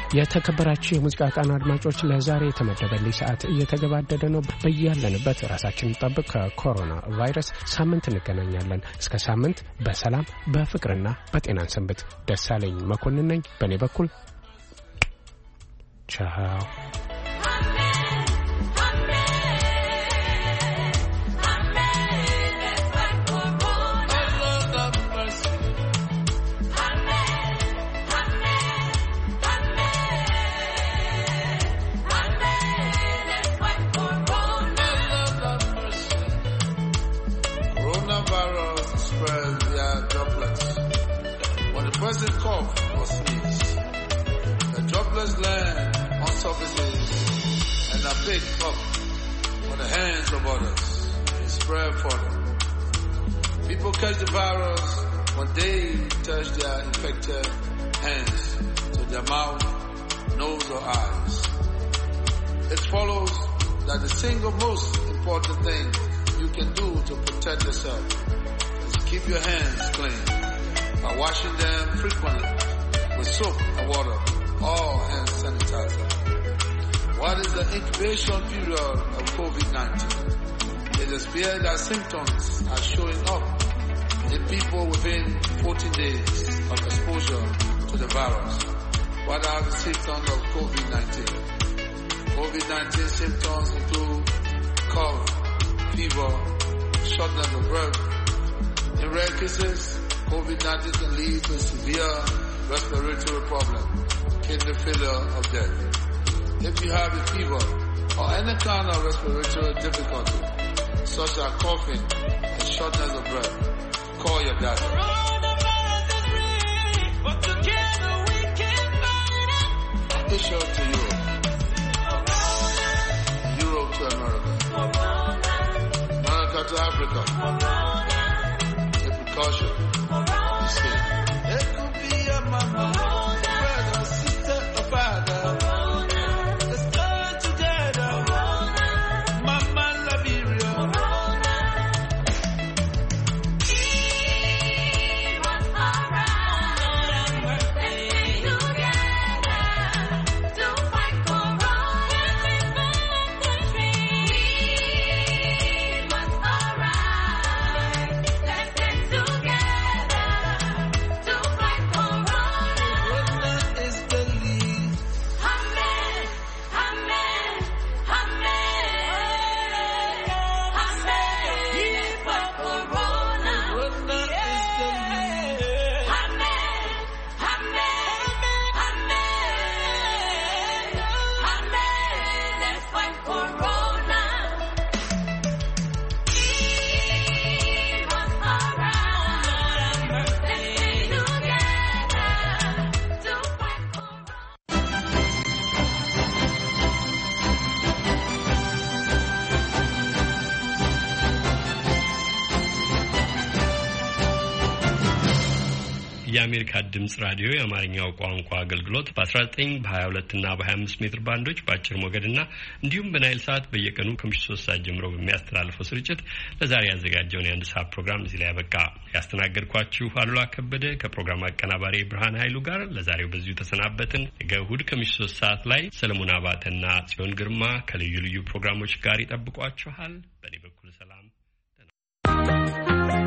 የተከበራችሁ የሙዚቃ ቃና አድማጮች ለዛሬ የተመደበልኝ ሰዓት እየተገባደደ ነው። በያለንበት ራሳችንን እንጠብቅ ከኮሮና ቫይረስ። ሳምንት እንገናኛለን። እስከ ሳምንት በሰላም በፍቅርና በጤናን ሰንብት። ደሳለኝ መኮንን ነኝ። በእኔ በኩል ቻው። Person cough or sneeze, the droplets land on surfaces and are picked up on the hands of others and spread further. People catch the virus when they touch their infected hands to their mouth, nose or eyes. It follows that the single most important thing you can do to protect yourself is keep your hands clean by washing them frequently with soap and water or hand sanitizer. What is the incubation period of COVID nineteen? It is feared that symptoms are showing up in people within fourteen days of exposure to the virus. What are the symptoms of COVID nineteen? COVID nineteen symptoms include cough, fever, shortness of breath. In rare cases, COVID nineteen can lead to severe respiratory problem, kidney failure or death. If you have a fever or any kind of respiratory difficulty, such as coughing and shortness of breath, call your doctor. Asia to Europe, Europe to America, America to Africa. A precaution. It could be a mama, brother, sister, or father. Let's stand together. Mama Liberia. Keep us around. Let's stay together to fight corona. Keep us around. Let's stay together. የአሜሪካ ድምጽ ራዲዮ የአማርኛው ቋንቋ አገልግሎት በ19 በ22 እና በ25 ሜትር ባንዶች በአጭር ሞገድና እንዲሁም በናይል ሰዓት በየቀኑ ከምሽቱ ሶስት ሰዓት ጀምሮ በሚያስተላልፈው ስርጭት ለዛሬ ያዘጋጀውን የአንድ ሰዓት ፕሮግራም እዚህ ላይ ያበቃ። ያስተናገድኳችሁ አሉላ ከበደ ከፕሮግራም አቀናባሪ ብርሃን ኃይሉ ጋር ለዛሬው በዚሁ ተሰናበትን። ነገ እሑድ ከምሽቱ ሶስት ሰዓት ላይ ሰለሞን አባተና ጽዮን ግርማ ከልዩ ልዩ ፕሮግራሞች ጋር ይጠብቋችኋል። በእኔ በኩል ሰላም።